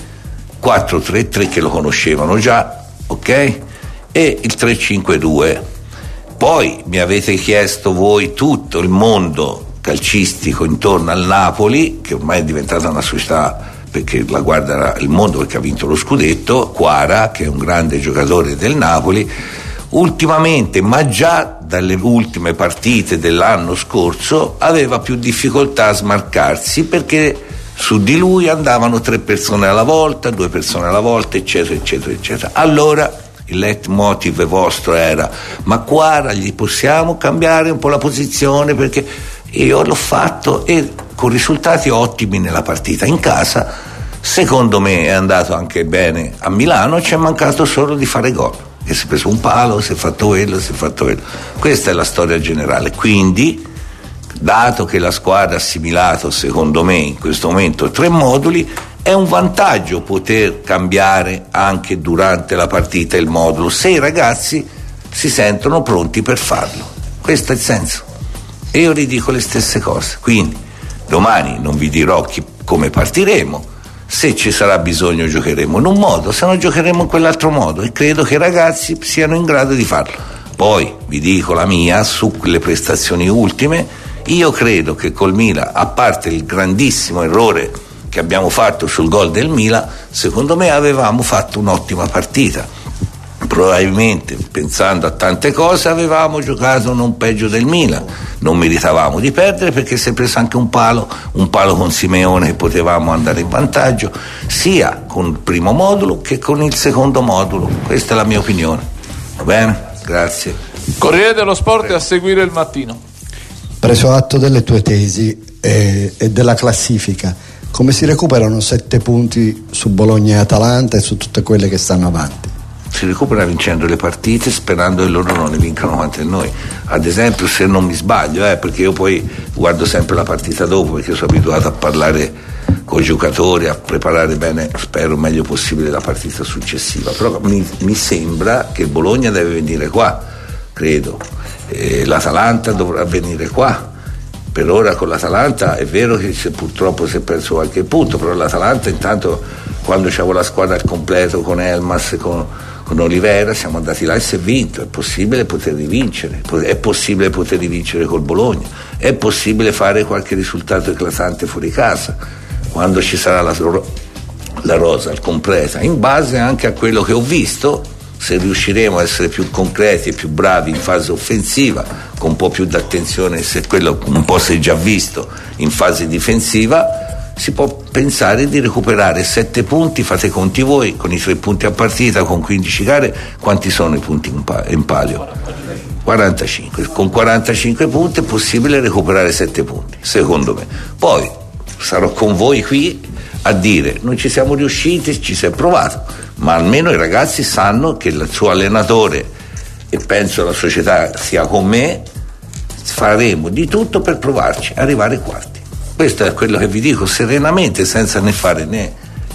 O: 4-3-3 che lo conoscevano già, ok? E il 3-5-2. Poi mi avete chiesto voi, tutto il mondo calcistico intorno al Napoli, che ormai è diventata una società, perché la guarda il mondo, perché ha vinto lo scudetto, Quara, che è un grande giocatore del Napoli, ultimamente, ma già dalle ultime partite dell'anno scorso, aveva più difficoltà a smarcarsi, perché su di lui andavano 3 persone alla volta, 2 persone alla volta, eccetera eccetera eccetera. Allora il leitmotiv vostro era: ma qua gli possiamo cambiare un po' la posizione, perché io l'ho fatto e con risultati ottimi nella partita. In casa secondo me è andato anche bene a Milano, ci è mancato solo di fare gol, che si è preso un palo, si è fatto quello. Questa è la storia generale. Quindi, dato che la squadra ha assimilato secondo me in questo momento 3 moduli, è un vantaggio poter cambiare anche durante la partita il modulo, se i ragazzi si sentono pronti per farlo. Questo è il senso, e io ridico le stesse cose. Quindi domani non vi dirò come partiremo, se ci sarà bisogno giocheremo in un modo, se no giocheremo in quell'altro modo, e credo che i ragazzi siano in grado di farlo. Poi vi dico la mia sulle prestazioni ultime. Io credo che col Milan, a parte il grandissimo errore che abbiamo fatto sul gol del Milan, secondo me avevamo fatto un'ottima partita. Probabilmente, pensando a tante cose, avevamo giocato non peggio del Milan, non meritavamo di perdere, perché si è preso anche un palo con Simeone che potevamo andare in vantaggio sia con il primo modulo che con il secondo modulo. Questa è la mia opinione. Va bene? Grazie.
P: Corriere dello Sport a seguire il mattino.
R: Preso atto delle tue tesi e della classifica, come si recuperano 7 punti su Bologna e Atalanta e su tutte quelle che stanno avanti?
O: Si recupera vincendo le partite, sperando che loro non ne vincano quante noi. Ad esempio, se non mi sbaglio, perché io poi guardo sempre la partita dopo, perché sono abituato a parlare con i giocatori, a preparare bene, spero il meglio possibile, la partita successiva. Però mi sembra che il Bologna deve venire qua, credo, l'Atalanta dovrà venire qua. Per ora con l'Atalanta è vero che purtroppo si è perso qualche punto, però l'Atalanta intanto, quando c'avevo la squadra al completo con Elmas e con Olivera, siamo andati là e si è vinto. È possibile poter rivincere, è possibile poter rivincere col Bologna, è possibile fare qualche risultato eclatante fuori casa quando ci sarà la rosa al completa, in base anche a quello che ho visto. Se riusciremo a essere più concreti e più bravi in fase offensiva, con un po' più d'attenzione, se quello un po' si è già visto in fase difensiva, si può pensare di recuperare 7 punti. Fate i conti voi, con i 3 punti a partita, con 15 gare, quanti sono i punti in palio? 45. Con 45 punti è possibile recuperare 7 punti, secondo me. Poi sarò con voi qui a dire: non ci siamo riusciti, ci si è provato, ma almeno i ragazzi sanno che il suo allenatore, e penso la società sia con me, faremo di tutto per provarci, arrivare ai quarti. Questo è quello che vi dico serenamente, senza né fare né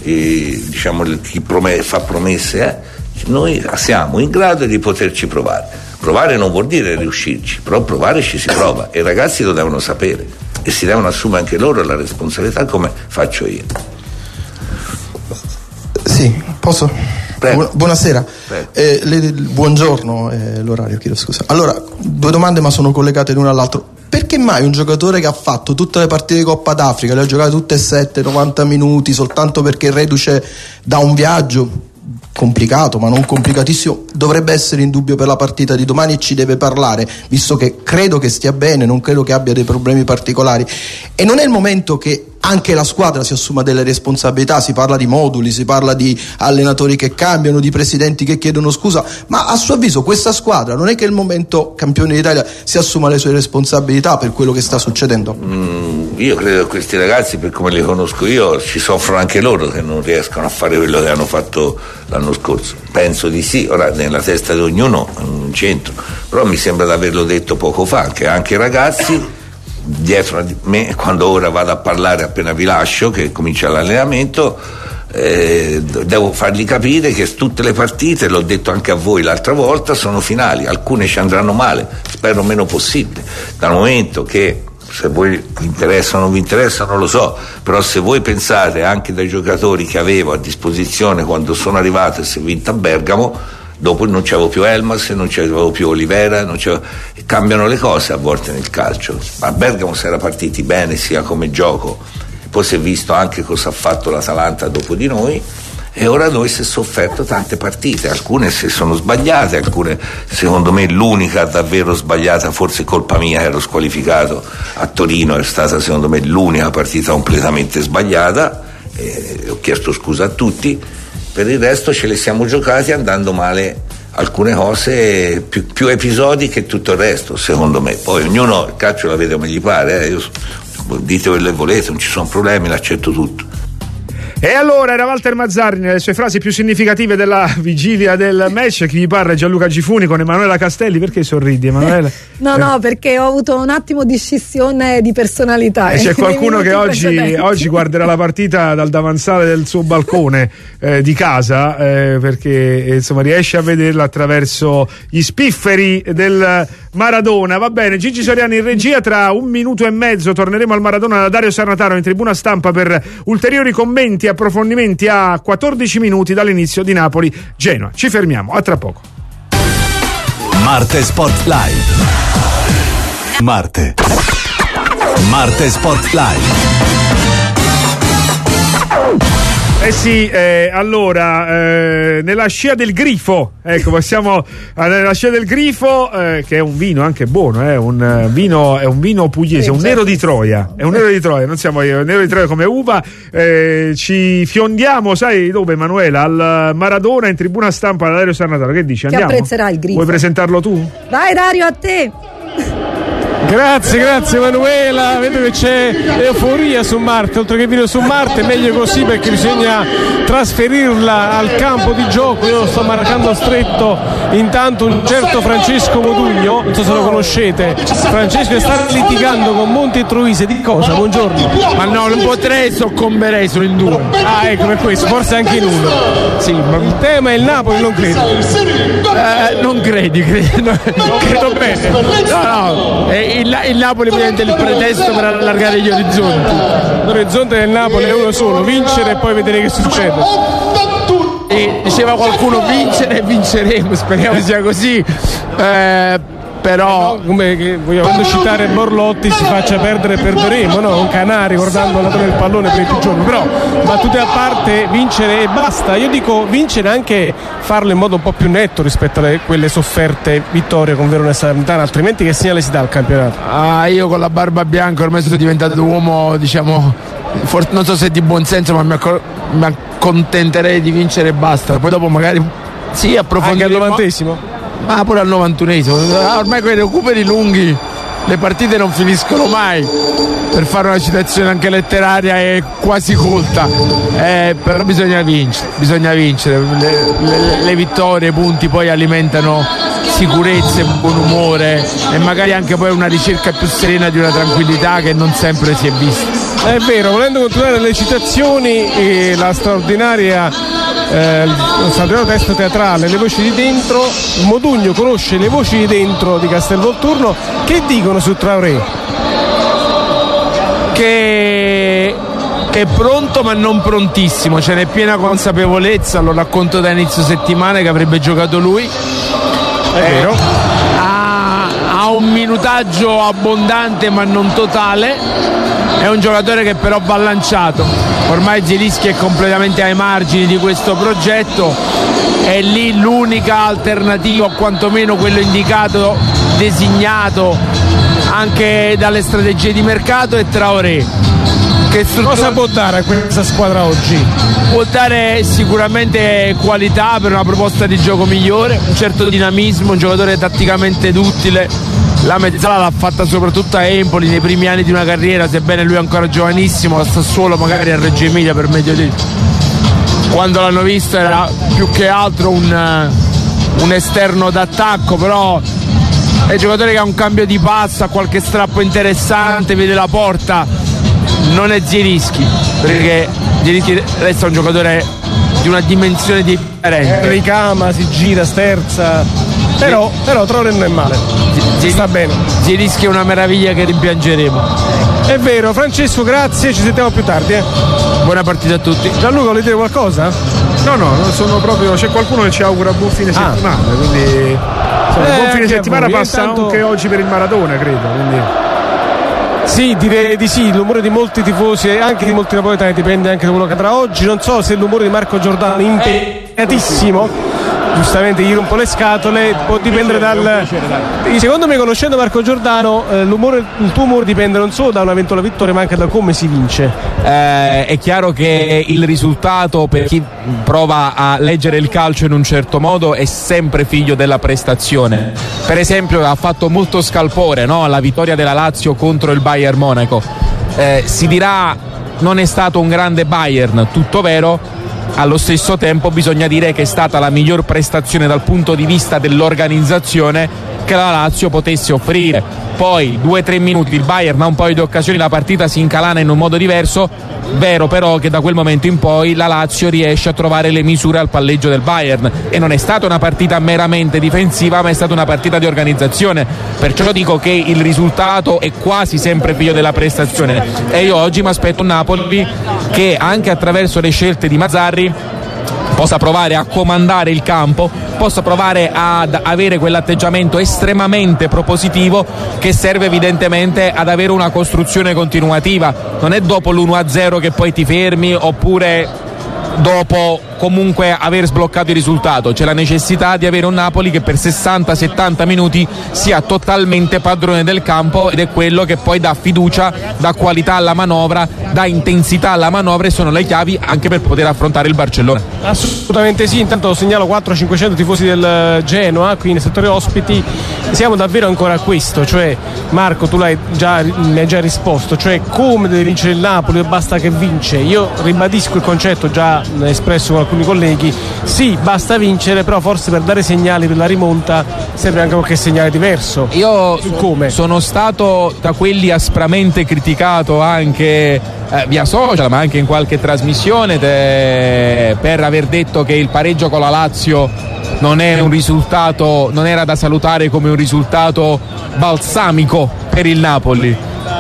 O: chi fa promesse. Noi siamo in grado di poterci provare. Provare non vuol dire riuscirci, però provare ci si prova, e i ragazzi lo devono sapere e si devono assumere anche loro la responsabilità, come faccio io.
S: Sì, posso? Buonasera. Buongiorno, l'orario, chiedo scusa. Allora, 2 domande ma sono collegate l'una all'altro. Perché mai un giocatore che ha fatto tutte le partite di Coppa d'Africa, le ha giocate tutte e 7, 90 minuti, soltanto perché reduce da un viaggio complicato ma non complicatissimo, dovrebbe essere in dubbio per la partita di domani e ci deve parlare, visto che credo che stia bene, non credo che abbia dei problemi particolari? E non è il momento che anche la squadra si assuma delle responsabilità? Si parla di moduli, si parla di allenatori che cambiano, di presidenti che chiedono scusa, ma a suo avviso questa squadra non è che il momento campione d'Italia si assuma le sue responsabilità per quello che sta succedendo?
O: Io credo che questi ragazzi, per come li conosco io, ci soffrono anche loro che non riescono a fare quello che hanno fatto l'anno scorso. Penso di sì. Ora nella testa di ognuno non c'entro, però mi sembra di averlo detto poco fa, che anche i ragazzi dietro a me, quando ora vado a parlare appena vi lascio, che comincia l'allenamento, devo fargli capire che tutte le partite, l'ho detto anche a voi l'altra volta, sono finali. Alcune ci andranno male, spero meno possibile, dal momento che, se voi vi interessa o non vi interessa non lo so, però se voi pensate anche dai giocatori che avevo a disposizione quando sono arrivato e si è vinto a Bergamo, dopo non c'avevo più Elmas, non c'avevo più Olivera, cambiano le cose a volte nel calcio. A Bergamo si era partiti bene sia come gioco, poi si è visto anche cosa ha fatto l'Atalanta dopo di noi, e ora noi si è sofferto tante partite, alcune si sono sbagliate, alcune secondo me l'unica davvero sbagliata, forse colpa mia, ero squalificato a Torino, è stata secondo me l'unica partita completamente sbagliata, ho chiesto scusa a tutti. Per il resto ce le siamo giocati andando male alcune cose più episodi che tutto il resto, secondo me. Poi ognuno il calcio la vede come gli pare, dite quello che volete, non ci sono problemi, l'accetto tutto.
D: E allora era Walter Mazzarri nelle sue frasi più significative della vigilia del match. Chi vi parla è Gianluca Gifuni con Emanuela Castelli. Perché sorridi, Emanuela?
B: No, perché ho avuto un attimo di scissione di personalità.
D: E c'è qualcuno che oggi guarderà la partita dal davanzale del suo balcone di casa, perché insomma riesce a vederla attraverso gli spifferi del Maradona. Va bene, Gigi Soriani in regia. Tra 1 minuto e mezzo torneremo al Maradona da Dario Sarnataro in tribuna stampa per ulteriori commenti e approfondimenti a 14 minuti dall'inizio di Napoli-Genoa. Ci fermiamo, a tra poco.
G: Marte Sport Live. Marte Sport Live.
D: Nella scia del Grifo, ecco, passiamo nella scia del Grifo, che è un vino anche buono, è un vino pugliese, un nero di Troia, non siamo io, nero di Troia come uva. Ci fiondiamo, sai dove, Emanuela? Al Maradona in tribuna stampa da Dario Sarnataro. Che dici? Andiamo?
B: Che apprezzerà il Grifo.
D: Vuoi presentarlo tu?
B: Vai Dario, a te.
H: Grazie Emanuela, vedo che c'è euforia su Marte, oltre che vino su Marte, meglio così perché bisogna trasferirla al campo di gioco. Io sto marcando stretto intanto un certo Francesco Modugno, non so se lo conoscete. Francesco sta litigando con Monti e Troise, di cosa? Buongiorno.
T: Ma no, non potrei, soccomberei, sono in 2.
H: Ah, ecco, per questo, forse anche in 1. Sì, ma il tema è il Napoli, non credo.
T: Non credo bene. No, il Napoli è il pretesto per allargare gli orizzonti.
H: L'orizzonte del Napoli è uno solo, vincere e poi vedere che succede.
T: E diceva qualcuno vincere e vinceremo, speriamo sia così. Però
H: come che voglio citare Borlotti, si faccia perdere e perderemo, no? Un Canari guardando la del pallone per il più giorno. Però battute a parte, vincere e basta. Io dico vincere, anche farlo in modo un po' più netto rispetto a quelle sofferte vittorie con Verona e Salernitana, altrimenti che segnale si dà al campionato?
T: Io con la barba bianca ormai sono diventato uomo, diciamo, non so se di buon senso, ma mi accontenterei di vincere e basta. Poi dopo magari sì, approfondiremo.
H: Anche al 90°?
T: Pure al 91°. Ormai quei recuperi lunghi, le partite non finiscono mai, per fare una citazione anche letteraria e quasi colta. Però bisogna vincere. Le vittorie, i punti poi alimentano sicurezza, buon umore e magari anche poi una ricerca più serena di una tranquillità che non sempre si è vista.
H: È vero, volendo continuare le citazioni, lo straordinario testo teatrale, le voci di dentro, Modugno conosce le voci di dentro di Castelvolturno. Che dicono su Traoré?
T: Che è pronto ma non prontissimo, ce n'è piena consapevolezza, lo racconto da inizio settimana che avrebbe giocato lui.
H: È vero.
T: Ha un minutaggio abbondante ma non totale, è un giocatore che però va lanciato. Ormai Zielinski è completamente ai margini di questo progetto, è lì l'unica alternativa, o quantomeno quello indicato, designato anche dalle strategie di mercato, è Traoré.
H: Cosa può dare a questa squadra oggi?
T: Può dare sicuramente qualità per una proposta di gioco migliore, un certo dinamismo, un giocatore tatticamente duttile. La mezzala l'ha fatta soprattutto a Empoli nei primi anni di una carriera, sebbene lui è ancora giovanissimo, a Sassuolo, magari a Reggio Emilia per meglio dire. Quando l'hanno visto era più che altro un esterno d'attacco, però è un giocatore che ha un cambio di passo, ha qualche strappo interessante, vede la porta. Non è Zielinski, perché Zielinski resta un giocatore di una dimensione differente.
H: Ricama, si gira, sterza, però Traoré non è male, sta bene.
T: Zielinski è una meraviglia che rimpiangeremo.
H: È vero. Francesco, grazie, ci sentiamo più tardi.
T: Buona partita a tutti.
H: Gianluca, volete dire qualcosa?
D: No, non sono proprio, c'è qualcuno che ci augura buon fine settimana, quindi buon fine settimana passa anche oggi per il Maradona, credo, quindi.
H: Sì, direi di sì, l'umore di molti tifosi e anche di molti napoletani dipende anche da quello che accadrà oggi. Non so se l'umore di Marco Giordano è impegnatissimo, giustamente gli rompo le scatole, può dipendere secondo me, conoscendo Marco Giordano, il tuo umore dipende non solo da un'eventuale vittoria ma anche da come si vince.
U: È chiaro che il risultato, per chi prova a leggere il calcio in un certo modo, è sempre figlio della prestazione. Per esempio ha fatto molto scalpore, no? La vittoria della Lazio contro il Bayern Monaco, si dirà non è stato un grande Bayern, tutto vero. Allo stesso tempo bisogna dire che è stata la miglior prestazione dal punto di vista dell'organizzazione che la Lazio potesse offrire. Poi 2-3 minuti il Bayern ha un paio di occasioni, la partita si incalana in un modo diverso. Vero però che da quel momento in poi la Lazio riesce a trovare le misure al palleggio del Bayern, e non è stata una partita meramente difensiva, ma è stata una partita di organizzazione. Perciò dico che il risultato è quasi sempre figlio della prestazione, e io oggi mi aspetto un Napoli che anche attraverso le scelte di Mazzarri possa provare a comandare il campo, possa provare ad avere quell'atteggiamento estremamente propositivo che serve evidentemente ad avere una costruzione continuativa. Non è dopo l'1-0 che poi ti fermi, oppure dopo comunque aver sbloccato il risultato. C'è la necessità di avere un Napoli che per 60-70 minuti sia totalmente padrone del campo, ed è quello che poi dà fiducia, dà qualità alla manovra, dà intensità alla manovra, e sono le chiavi anche per poter affrontare il Barcellona.
H: Assolutamente sì. Intanto segnalo 400-500 tifosi del Genoa qui nel settore ospiti. Siamo davvero ancora a questo, cioè Marco, tu mi hai già risposto, cioè come deve vincere il Napoli, basta che vince. Io ribadisco il concetto già espresso con alcuni colleghi: sì, basta vincere, però forse per dare segnali per la rimonta serve anche qualche segnale diverso.
U: Io sono stato tra quelli aspramente criticato anche via social, ma anche in qualche trasmissione, per aver detto che il pareggio con la Lazio non è un risultato, non era da salutare come un risultato balsamico per il Napoli.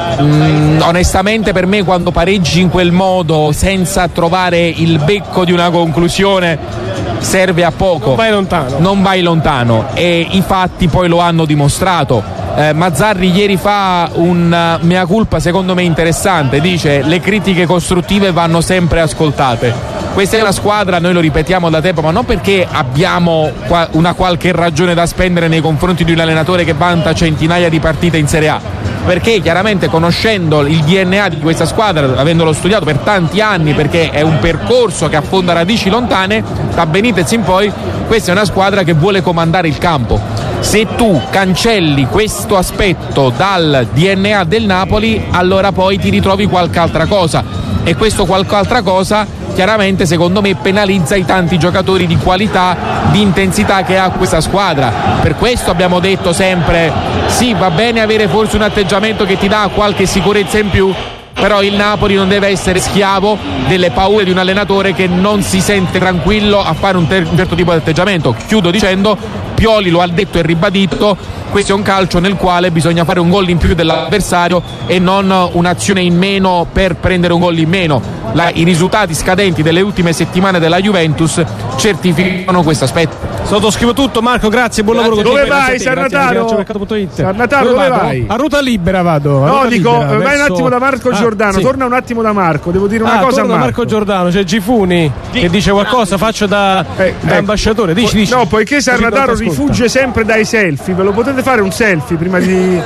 U: Onestamente per me, quando pareggi in quel modo senza trovare il becco di una conclusione, serve a poco, non vai lontano, e i fatti poi lo hanno dimostrato. Mazzarri ieri fa un mea culpa secondo me interessante, dice: le critiche costruttive vanno sempre ascoltate. Questa è una squadra, noi lo ripetiamo da tempo, ma non perché abbiamo una qualche ragione da spendere nei confronti di un allenatore che vanta centinaia di partite in Serie A, perché chiaramente, conoscendo il DNA di questa squadra, avendolo studiato per tanti anni, perché è un percorso che affonda radici lontane, da Benitez in poi, questa è una squadra che vuole comandare il campo. Se tu cancelli questo aspetto dal DNA del Napoli, allora poi ti ritrovi qualche altra cosa, e questo qualche altra cosa chiaramente secondo me penalizza i tanti giocatori di qualità, di intensità che ha questa squadra. Per questo abbiamo detto sempre: sì, va bene avere forse un atteggiamento che ti dà qualche sicurezza in più, però il Napoli non deve essere schiavo delle paure di un allenatore che non si sente tranquillo a fare un certo tipo di atteggiamento. Chiudo dicendo: Pioli lo ha detto e ribadito, questo è un calcio nel quale bisogna fare un gol in più dell'avversario e non un'azione in meno per prendere un gol in meno. I risultati scadenti delle ultime settimane della Juventus certificano questo aspetto.
H: Sottoscrivo tutto, Marco, grazie, buon lavoro.
D: Dove vai, Sarnataro? Sarnataro, dove vai?
H: A ruta libera vado.
D: No, dico, vai un attimo da Marco Giordano,
H: sì.
D: Torna un attimo da Marco, devo dire una cosa a Marco.
H: Marco Giordano, c'è Gifuni che dice qualcosa, faccio da ambasciatore. Dici.
D: No, poiché Sarnataro rifugge sempre dai selfie, ve lo potete fare un selfie prima di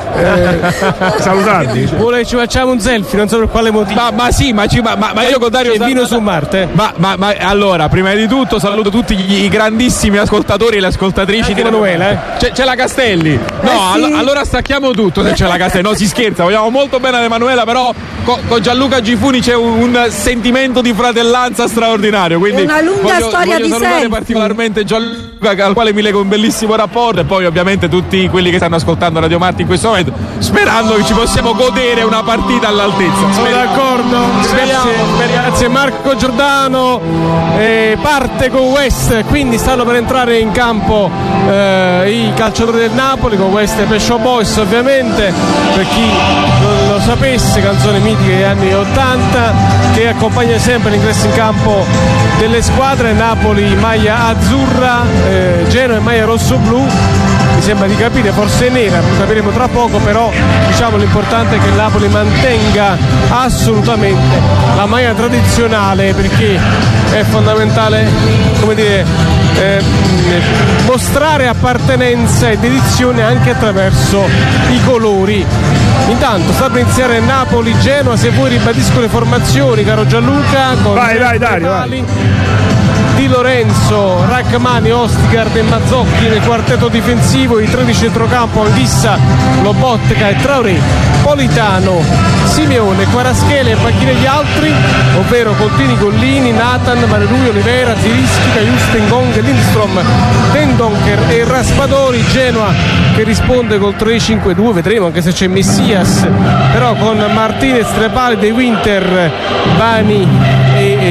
D: salutarvi?
H: Vuole che ci facciamo un selfie, non so per quale motivo.
U: Ma io con Dario
H: vino su Marte.
U: Ma allora, prima di tutto saluto tutti i grandissimi ascoltatori e le ascoltatrici di
H: Emanuele.
U: C'è la Castelli. No, sì. Allora stacchiamo tutto se c'è la Castelli. No, si scherza, vogliamo molto bene ad Emanuela, però con Gianluca Gifuni c'è un sentimento di fratellanza straordinario. Quindi
B: una lunga storia
U: voglio
B: di
U: salutare
B: selfie.
U: Particolarmente Gianluca, al quale mi lega un bellissimo rapporto, e poi ovviamente tutti quelli che stanno ascoltando Radio Marti in questo momento, sperando che ci possiamo godere una partita all'altezza.
H: Sono d'accordo. Grazie Marco Giordano. Parte con West, quindi stanno per entrare in campo i calciatori del Napoli con West e Pet Shop Boys, ovviamente, per chi non lo sapesse, canzone mitica degli anni 80 che accompagna sempre l'ingresso in campo delle squadre. Napoli maglia azzurra, Genoa e maglia rosso-blu. sembra di capire, forse è nera, lo capiremo tra poco, però diciamo l'importante è che il Napoli mantenga assolutamente la maglia tradizionale, perché è fondamentale, come dire, mostrare appartenenza e dedizione anche attraverso i colori. Intanto sta per iniziare Napoli-Genoa, se vuoi ribadisco le formazioni, caro Gianluca, con
D: vai Dario, vai.
H: Di Lorenzo, Rachmani, Ostigard e Mazzocchi nel quartetto difensivo, i 3 di centrocampo, Anghissa, Lobotka e Traoré, Politano, Simeone, Kvaratskhelia e panchina gli altri, ovvero Contini, Gollini, Nathan, Malerui, Olivera, Zirischi, Cajusten, Gong, Lindstrom, Dendonker e Raspadori. Genoa che risponde col 3-5-2, vedremo anche se c'è Messias, però con Martinez, Trepali, De Winter, Bani e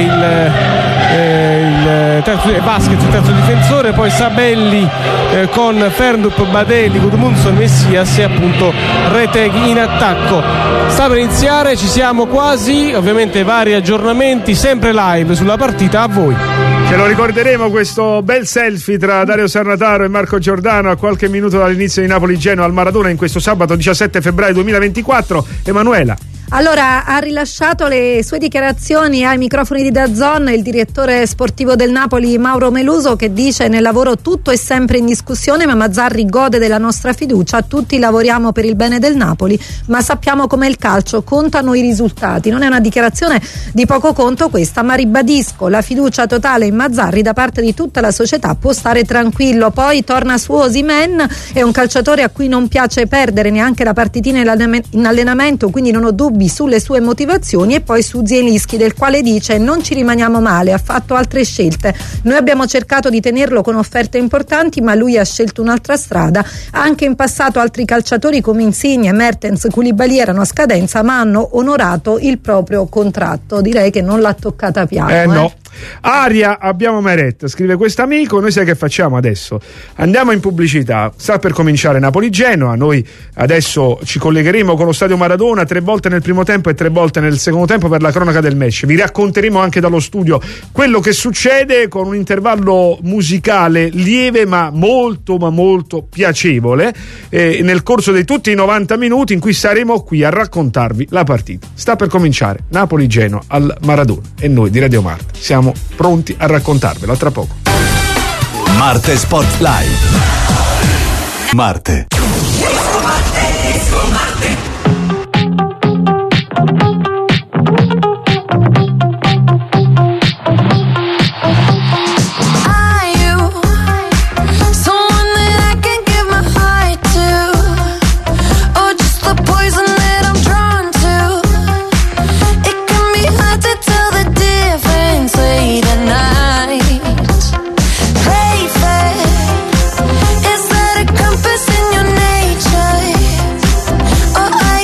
H: il Vasquez, il terzo difensore, poi Sabelli con Ferndup, Badelli, Gudmundsson, Messias e appunto Retegui in attacco. Sta per iniziare, ci siamo quasi, ovviamente vari aggiornamenti sempre live sulla partita, a voi.
D: Ce lo ricorderemo questo bel selfie tra Dario Sarnataro e Marco Giordano a qualche minuto dall'inizio di Napoli-Genoa al Maradona in questo sabato 17 febbraio 2024. Emanuela.
B: Allora, ha rilasciato le sue dichiarazioni ai microfoni di DAZN il direttore sportivo del Napoli Mauro Meluso, che dice: nel lavoro tutto è sempre in discussione, ma Mazzarri gode della nostra fiducia, tutti lavoriamo per il bene del Napoli, ma sappiamo com'è il calcio, contano i risultati. Non è una dichiarazione di poco conto questa, ma ribadisco la fiducia totale in Mazzarri da parte di tutta la società, può stare tranquillo. Poi torna su Osimhen, è un calciatore a cui non piace perdere neanche la partitina in allenamento, quindi non ho dubbi sulle sue motivazioni. E poi su Zielinski, del quale dice: non ci rimaniamo male, ha fatto altre scelte, noi abbiamo cercato di tenerlo con offerte importanti, ma lui ha scelto un'altra strada. Anche in passato altri calciatori come Insigne, Mertens, Koulibaly erano a scadenza, ma hanno onorato il proprio contratto. Direi che non l'ha toccata piano.
D: No. Aria, abbiamo Meret, scrive quest'amico. Noi sai che facciamo adesso? Andiamo in pubblicità, sta per cominciare Napoli-Genoa, noi adesso ci collegheremo con lo stadio Maradona 3 volte nel primo tempo e 3 volte nel secondo tempo per la cronaca del match. Vi racconteremo anche dallo studio quello che succede, con un intervallo musicale lieve ma molto piacevole nel corso di tutti i 90 minuti in cui saremo qui a raccontarvi la partita. Sta per cominciare Napoli-Genoa al Maradona e noi di Radio Marte siamo pronti a raccontarvela tra poco.
G: Marte Sport Live. Marte.
C: Is that a compass in your nature?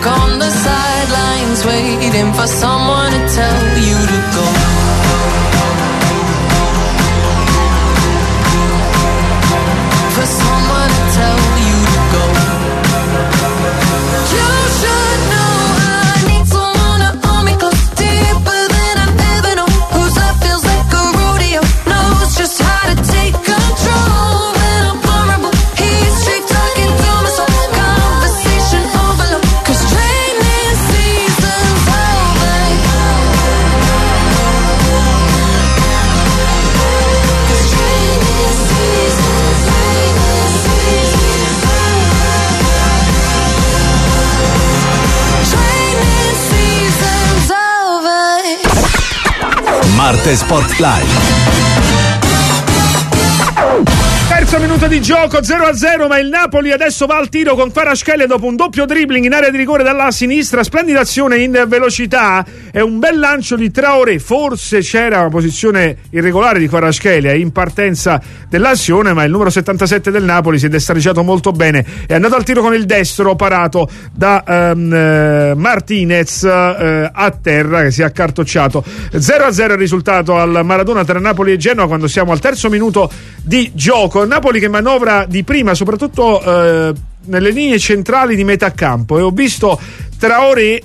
C: stuck on the sidelines waiting for someone to tell you to go. For someone to tell you to go. You should know I need someone to hold me close, deeper than I've ever known. Whose love feels like a rodeo, knows just how to take control. When I'm vulnerable, he's straight talking to my soul. Conversation overload, 'cause training season's over. 'Cause training season's over.
G: Marte Sport Live.
D: Terzo minuto di gioco, 0-0, ma il Napoli adesso va al tiro con Kvaratskhelia dopo un doppio dribbling in area di rigore dalla sinistra, splendida azione in velocità e un bel lancio di Traoré. Forse c'era una posizione irregolare di Kvaratskhelia in partenza dell'azione, ma il numero 77 del Napoli si è destreggiato molto bene, è andato al tiro con il destro parato da Martinez a terra, che si è accartocciato. 0-0 il risultato al Maradona tra Napoli e Genoa quando siamo al terzo minuto di gioco. Napoli che manovra di prima soprattutto nelle linee centrali di metà campo, e ho visto Traoré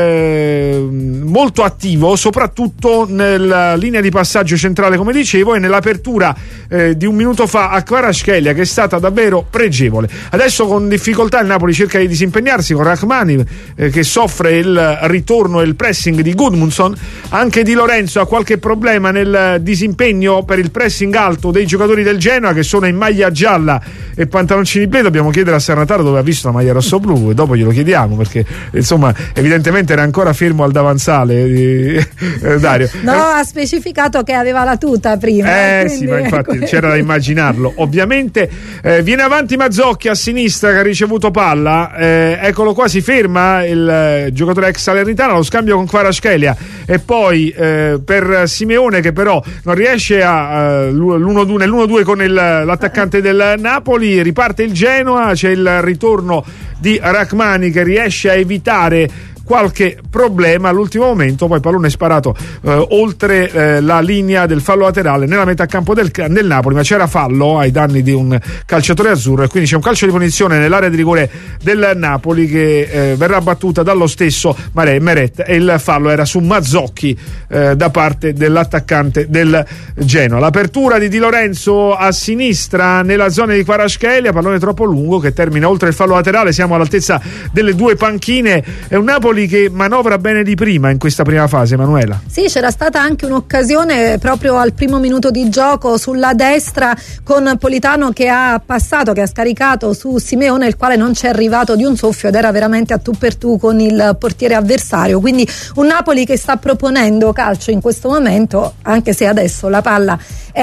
D: molto attivo soprattutto nella linea di passaggio centrale, come dicevo, e nell'apertura di un minuto fa a Kvaratskhelia, che è stata davvero pregevole. Adesso con difficoltà il Napoli cerca di disimpegnarsi con Rachmani che soffre il ritorno e il pressing di Gudmundsson. Anche Di Lorenzo ha qualche problema nel disimpegno per il pressing alto dei giocatori del Genoa, che sono in maglia gialla e pantaloncini blu. Dobbiamo chiedere a Sannataro dove ha visto la maglia rosso-blu e dopo glielo chiediamo, perché insomma evidentemente era ancora fermo al davanzale di Dario.
B: No, ha specificato che aveva la tuta prima.
D: Sì, ma infatti c'era da immaginarlo. Ovviamente viene avanti Mazzocchi a sinistra che ha ricevuto palla, eccolo qua, si ferma il giocatore ex Salernitana, lo scambio con Kvaratskhelia e poi per Simeone, che però non riesce a l'1-2 con l'attaccante del Napoli. Riparte il Genoa, c'è il ritorno di Rachmani che riesce a evitare qualche problema all'ultimo momento, poi pallone sparato oltre la linea del fallo laterale nella metà campo del Napoli, ma c'era fallo ai danni di un calciatore azzurro e quindi c'è un calcio di punizione nell'area di rigore del Napoli che verrà battuta dallo stesso Meret, e il fallo era su Mazzocchi da parte dell'attaccante del Genoa. L'apertura di Di Lorenzo a sinistra nella zona di Kvaratskhelia, pallone troppo lungo che termina oltre il fallo laterale, siamo all'altezza delle due panchine. È un Napoli che manovra bene di prima in questa prima fase, Manuela.
B: Sì, c'era stata anche un'occasione proprio al primo minuto di gioco sulla destra con Politano che ha scaricato su Simeone, il quale non c'è arrivato di un soffio ed era veramente a tu per tu con il portiere avversario. Quindi un Napoli che sta proponendo calcio in questo momento, anche se adesso la palla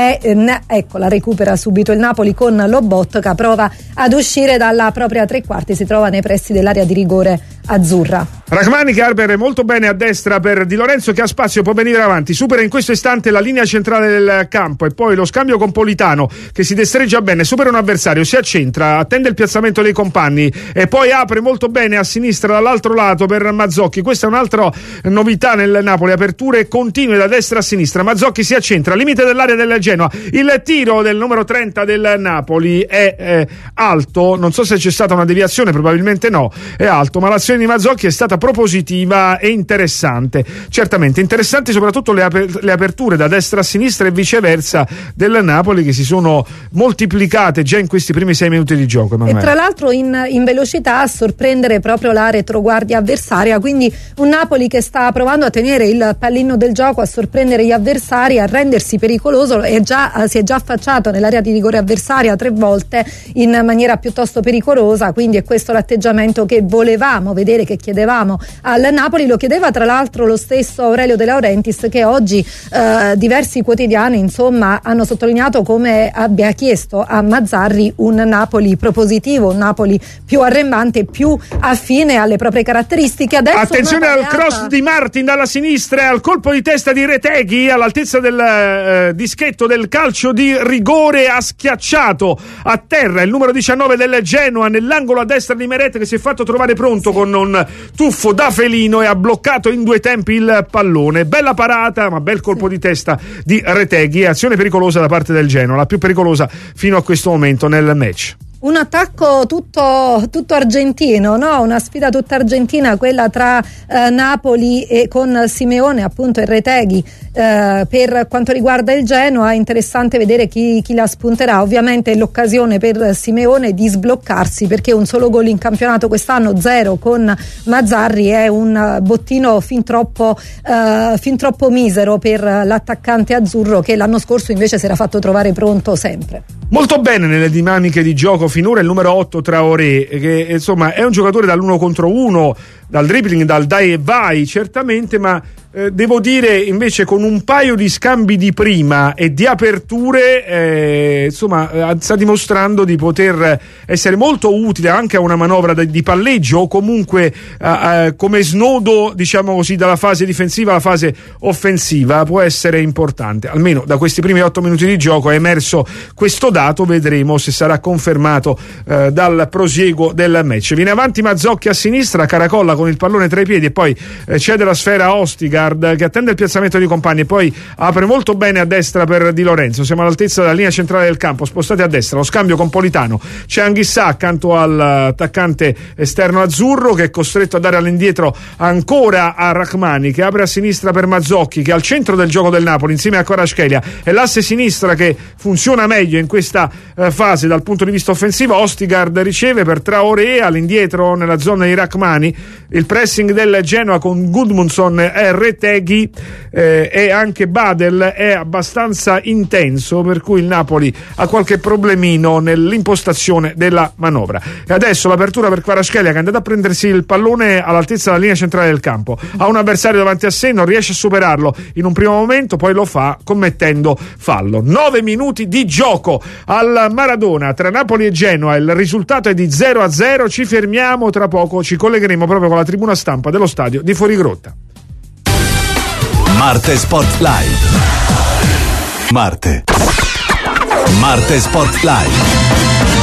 B: la recupera subito il Napoli con Lobotka, prova ad uscire dalla propria tre quarti, si trova nei pressi dell'area di rigore azzurra.
D: Rachmani che apre molto bene a destra per Di Lorenzo, che ha spazio, può venire avanti, supera in questo istante la linea centrale del campo e poi lo scambio con Politano che si destreggia bene, supera un avversario, si accentra, attende il piazzamento dei compagni e poi apre molto bene a sinistra dall'altro lato per Mazzocchi. Questa è un'altra novità nel Napoli, aperture continue da destra a sinistra. Mazzocchi si accentra, limite dell'area del Genoa, il tiro del numero 30 del Napoli è alto, non so se c'è stata una deviazione, probabilmente no, è alto, ma l'azione di Mazzocchi è stata propositiva e interessante, certamente interessanti soprattutto le aperture da destra a sinistra e viceversa del Napoli, che si sono moltiplicate già in questi primi 6 minuti di gioco.
B: E tra l'altro in velocità a sorprendere proprio la retroguardia avversaria, quindi un Napoli che sta provando a tenere il pallino del gioco, a sorprendere gli avversari, a rendersi pericoloso, e si è già affacciato nell'area di rigore avversaria 3 volte in maniera piuttosto pericolosa, quindi è questo l'atteggiamento che volevamo vedere, che chiedevamo al Napoli. Lo chiedeva tra l'altro lo stesso Aurelio De Laurentiis, che oggi diversi quotidiani insomma hanno sottolineato come abbia chiesto a Mazzarri un Napoli propositivo, un Napoli più arrembante, più affine alle proprie caratteristiche. Adesso
D: attenzione al cross di Martin dalla sinistra e al colpo di testa di Retegui all'altezza del dischetto del calcio di rigore, ha schiacciato a terra il numero 19 del Genoa nell'angolo a destra di Meret, che si è fatto trovare pronto con un tuffo tuffo da felino e ha bloccato in 2 tempi il pallone. Bella parata, ma bel colpo di testa di Retegui. Azione pericolosa da parte del Genoa, la più pericolosa fino a questo momento nel match.
B: Un attacco tutto argentino, no? Una sfida tutta argentina, quella tra Napoli e con Simeone, appunto, e Retegui. Per quanto riguarda il Genoa, è interessante vedere chi la spunterà. Ovviamente è l'occasione per Simeone di sbloccarsi, perché un solo gol in campionato quest'anno, 0 con Mazzarri, è un bottino fin troppo misero per l'attaccante azzurro, che l'anno scorso invece si era fatto trovare pronto sempre.
D: Molto bene nelle dinamiche di gioco finora il numero 8 Traoré, che insomma è un giocatore dall'1 contro 1, dal dribbling, dal dai e vai certamente, ma devo dire invece con un paio di scambi di prima e di aperture insomma sta dimostrando di poter essere molto utile anche a una manovra di palleggio, o comunque come snodo, diciamo così, dalla fase difensiva alla fase offensiva. Può essere importante, almeno da questi primi 8 minuti di gioco è emerso questo dato. Vedremo se sarà confermato dal prosieguo del match. Viene avanti Mazzocchi a sinistra, caracolla con il pallone tra i piedi e poi cede la sfera a Ostigard, che attende il piazzamento di compagni e poi apre molto bene a destra per Di Lorenzo. Siamo all'altezza della linea centrale del campo, spostati a destra, lo scambio con Politano, c'è Anghissà accanto all'attaccante esterno azzurro, che è costretto a dare all'indietro ancora a Rachmani, che apre a sinistra per Mazzocchi, che è al centro del gioco del Napoli insieme a Kvaratskhelia. È l'asse sinistra che funziona meglio in questa fase dal punto di vista offensivo. Ostigard riceve per Traoré, all'indietro nella zona di Rachmani. Il pressing del Genoa con Gudmundsson e Retegui e anche Badel è abbastanza intenso, per cui il Napoli ha qualche problemino nell'impostazione della manovra. E adesso l'apertura per Kvaratskhelia, che è andato a prendersi il pallone all'altezza della linea centrale del campo, ha un avversario davanti a sé, non riesce a superarlo in un primo momento, poi lo fa commettendo fallo. 9 minuti di gioco al Maradona tra Napoli e Genoa, il risultato è di 0-0. Ci fermiamo, tra poco ci collegheremo proprio con la tribuna stampa dello stadio di Fuorigrotta.
G: Marte Sport Live. Marte Sport Live.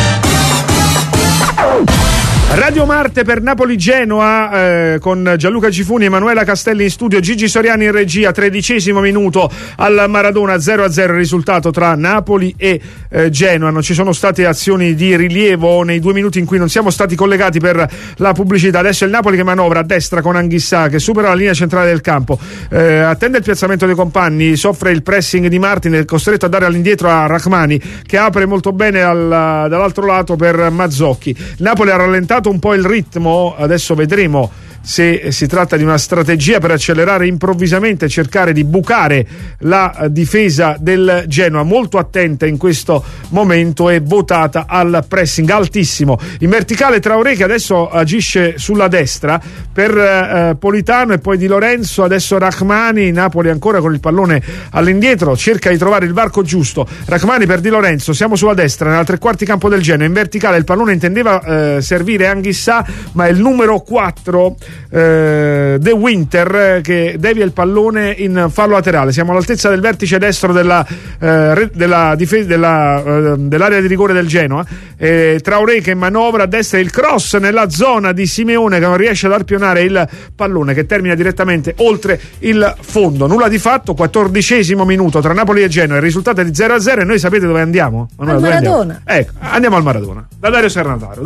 D: Radio Marte per Napoli-Genoa con Gianluca Cifuni, Emanuela Castelli in studio, Gigi Soriani in regia. 13° minuto al Maradona, 0-0 il risultato tra Napoli e Genoa. Non ci sono state azioni di rilievo nei 2 minuti in cui non siamo stati collegati per la pubblicità. Adesso è il Napoli che manovra a destra con Anghissà, che supera la linea centrale del campo, attende il piazzamento dei compagni, soffre il pressing di Martin, è costretto a dare all'indietro a Rachmani, che apre molto bene dall'altro lato per Mazzocchi. Napoli ha rallentato un po' il ritmo, adesso vedremo se si tratta di una strategia per accelerare improvvisamente e cercare di bucare la difesa del Genoa, molto attenta in questo momento e votata al pressing altissimo. In verticale Traoré, che adesso agisce sulla destra per Politano e poi Di Lorenzo, adesso Rachmani. Napoli ancora con il pallone all'indietro, cerca di trovare il varco giusto. Rachmani per Di Lorenzo, siamo sulla destra nella 3/4 campo del Genoa. In verticale il pallone intendeva servire Anghissà, ma è il numero 4 De Winter che devia il pallone in fallo laterale. Siamo all'altezza del vertice destro dell'area di rigore del Genoa. Traoré che manovra a destra, il cross nella zona di Simeone, che non riesce ad arpionare il pallone, che termina direttamente oltre il fondo. Nulla di fatto. 14° minuto tra Napoli e Genoa, il risultato è di 0-0 e noi sapete dove andiamo?
B: Al Maradona.
D: Ecco, andiamo al Maradona da Dario Sernataro.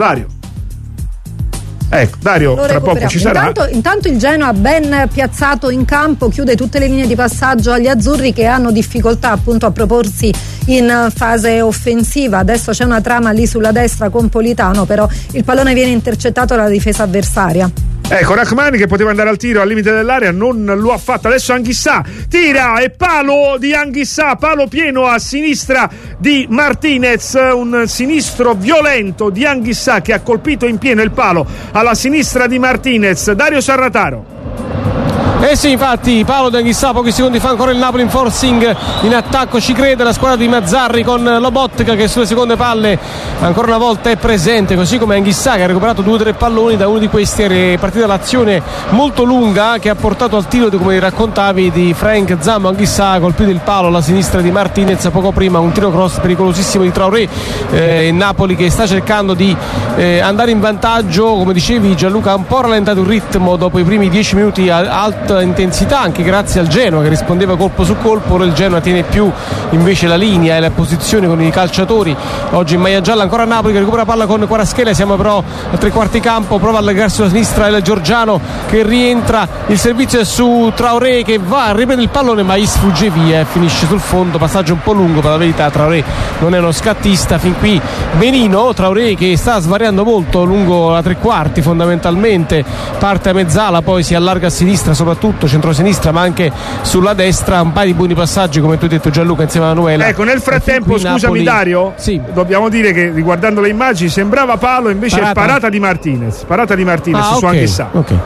D: Dario, tra poco ci sarà.
B: Intanto il Genoa, ben piazzato in campo, chiude tutte le linee di passaggio agli azzurri, che hanno difficoltà appunto a proporsi in fase offensiva. Adesso c'è una trama lì sulla destra con Politano, però il pallone viene intercettato dalla difesa avversaria.
D: Ecco, Rachmani che poteva andare al tiro al limite dell'area, non lo ha fatto. Adesso Anghissà tira e palo di Anghissà, palo pieno a sinistra di Martinez, un sinistro violento di Anghissà che ha colpito in pieno il palo alla sinistra di Martinez. Dario Sernataro.
H: Sì, infatti palo di Anghissà, pochi secondi fa ancora il Napoli in forcing, in attacco ci crede la squadra di Mazzarri con Lobotka che sulle seconde palle ancora una volta è presente, così come Anghissà che ha recuperato 2 o 3 palloni. Da uno di questi è partita l'azione molto lunga che ha portato al tiro, come raccontavi, di Frank Zambo. Anghissà ha colpito il palo alla sinistra di Martinez poco prima, un tiro cross pericolosissimo di Traoré. Napoli che sta cercando di andare in vantaggio, come dicevi Gianluca, ha un po' rallentato il ritmo dopo i primi 10 minuti a alta intensità, anche grazie al Genoa che rispondeva colpo su colpo. Ora il Genoa tiene più invece la linea e la posizione con i calciatori. Oggi in maglia gialla ancora Napoli che recupera palla con Kvaratskhelia, siamo però a 3/4 campo, prova a allargarsi sulla sinistra il Giorgiano che rientra, il servizio è su Traoré che va a riprendere il pallone ma gli sfugge via e finisce sul fondo. Passaggio un po' lungo, per la verità Traoré non è uno scattista fin qui benino. Traoré che sta svariando molto lungo la 3/4 fondamentalmente, parte a mezzala, poi si allarga a sinistra, soprattutto centrosinistra ma anche sulla destra, un paio di buoni passaggi come tu hai detto Gianluca insieme a Manuela.
D: Ecco, nel frattempo scusami
H: Napoli...
D: Dario,
H: sì.
D: Dobbiamo dire che riguardando le immagini sembrava palo, invece è parata di Martinez su Anghissà.
H: Okay.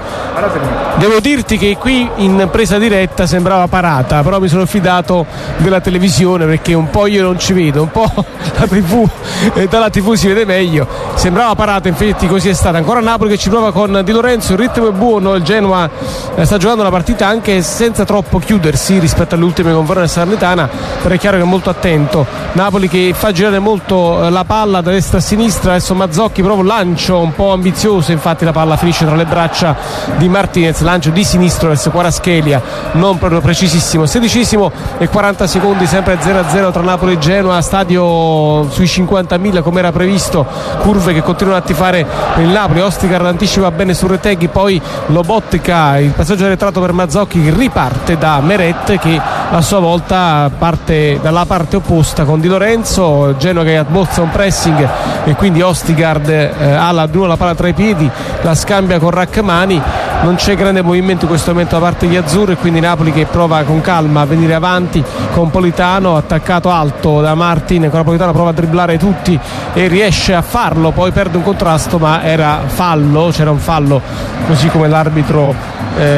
H: Devo dirti che qui in presa diretta sembrava parata, però mi sono fidato della televisione perché un po' io non ci vedo, un po' la TV, dalla TV si vede meglio. Sembrava parata, infatti così è stata. Ancora Napoli che ci prova con Di Lorenzo, il ritmo è buono, il Genoa sta giocando la partita anche senza troppo chiudersi rispetto alle ultime con Verona e Salernitana, però è chiaro che è molto attento. Napoli che fa girare molto la palla da destra a sinistra, adesso Mazzocchi prova un lancio un po' ambizioso, infatti la palla finisce tra le braccia di Martinez, lancio di sinistro verso Kvaratskhelia, non proprio precisissimo. 16 e 40 secondi, sempre 0-0 tra Napoli e Genoa, stadio sui 50.000 come era previsto, curve che continuano a tifare per il Napoli. Ostigar anticipa bene su Reteghi, poi Lobotka, il passaggio arretrato per Mazzocchi che riparte da Meret che a sua volta parte dalla parte opposta con Di Lorenzo. Genoa che abbozza un pressing e quindi Ostigard ha la palla tra i piedi, la scambia con Rachmani, non c'è grande movimento in questo momento da parte degli azzurri, quindi Napoli che prova con calma a venire avanti con Politano attaccato alto da Martin. Ancora Politano prova a dribblare tutti e riesce a farlo, poi perde un contrasto ma era fallo, c'era un fallo così come l'arbitro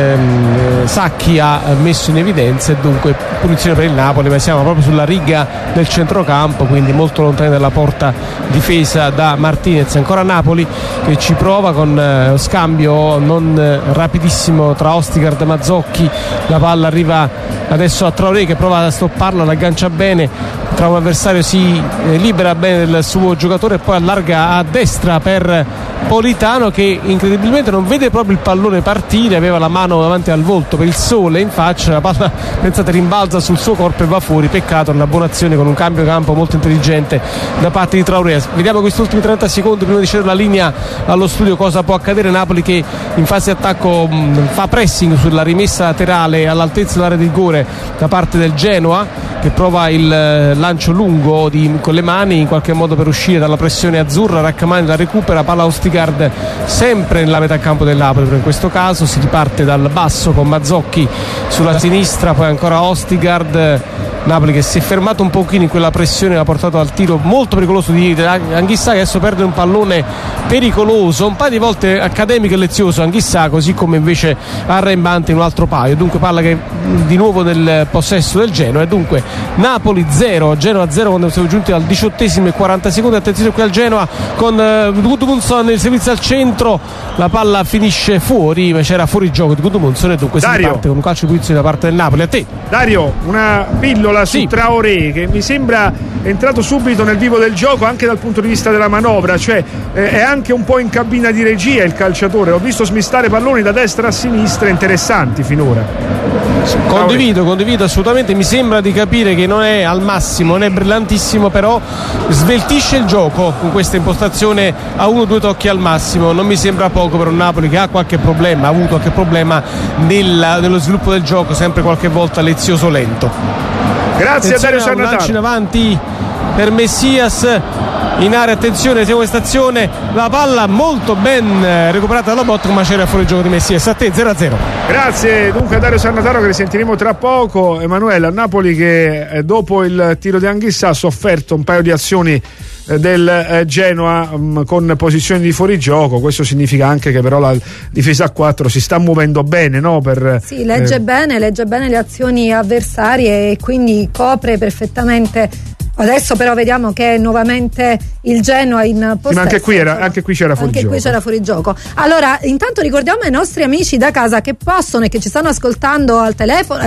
H: Sacchi ha messo in evidenza, e dunque punizione per il Napoli, ma siamo proprio sulla riga del centrocampo, quindi molto lontani dalla porta difesa da Martinez. Ancora Napoli che ci prova con scambio non rapidissimo tra Ostigard e Mazzocchi, la palla arriva adesso a Traoré che prova a stopparla, l'aggancia bene, tra un avversario si libera bene del suo giocatore e poi allarga a destra per Politano che incredibilmente non vede proprio il pallone partire, aveva la mano davanti al volto per il sole in faccia, la palla pensate rimbalza sul suo corpo e va fuori. Peccato, una buona azione con un cambio campo molto intelligente da parte di Traoré. Vediamo questi ultimi 30 secondi prima di cedere la linea allo studio cosa può accadere. Napoli che in fase di attacco fa pressing sulla rimessa laterale all'altezza dell'area di rigore da parte del Genoa che prova il lancio lungo con le mani in qualche modo per uscire dalla pressione azzurra. Rachmani la recupera, palla Ostigard sempre nella metà campo del Napoli, però in questo caso si riparte dal basso con Mazzocchi sulla sinistra, poi ancora Ostigard. Napoli che si è fermato un pochino in quella pressione, l'ha portato al tiro molto pericoloso di Anghissà che adesso perde un pallone pericoloso, un paio di volte accademico e lezioso Anghissà, così come invece arrembante in un altro paio. Dunque palla che di nuovo nel possesso del Genoa, e dunque Napoli 0, Genoa 0 quando siamo giunti al 18° e 40 secondi. Attenzione qui al Genoa con Gudmundsson, il servizio al centro, la palla finisce fuori, ma c'era fuori gioco di Gudmundsson e dunque si parte con un calcio di punizione da parte del Napoli. A te
D: Dario, una pillola su Traoré che mi sembra entrato subito nel vivo del gioco anche dal punto di vista della manovra, cioè è anche un po' in cabina di regia il calciatore, ho visto smistare palloni da destra a sinistra interessanti finora.
H: Condivido assolutamente, mi sembra di capire che non è al massimo, non è brillantissimo, però sveltisce il gioco con questa impostazione a 1-2 tocchi al massimo. Non mi sembra poco per un Napoli che ha qualche problema, ha avuto qualche problema nello sviluppo del gioco, sempre qualche volta lezioso lento.
D: Grazie a Dario Sarnataro.
H: Lancio in avanti per Messias in area, attenzione, segue questa azione, la palla molto ben recuperata dalla Botka, ma c'era fuori gioco di Messias. A te 0-0.
D: Grazie dunque a Dario Sannataro, che risentiremo tra poco. Emanuele, a Napoli che dopo il tiro di Anghissà ha sofferto un paio di azioni del Genoa con posizioni di fuorigioco. Questo significa anche che però la difesa a 4 si sta muovendo bene, no?
B: Sì, legge bene le azioni avversarie e quindi copre perfettamente. Adesso però vediamo che è nuovamente il Genoa in possesso.
D: Ma anche qui c'era
B: fuori gioco. Allora, intanto ricordiamo ai nostri amici da casa che possono e che ci stanno ascoltando al telefono,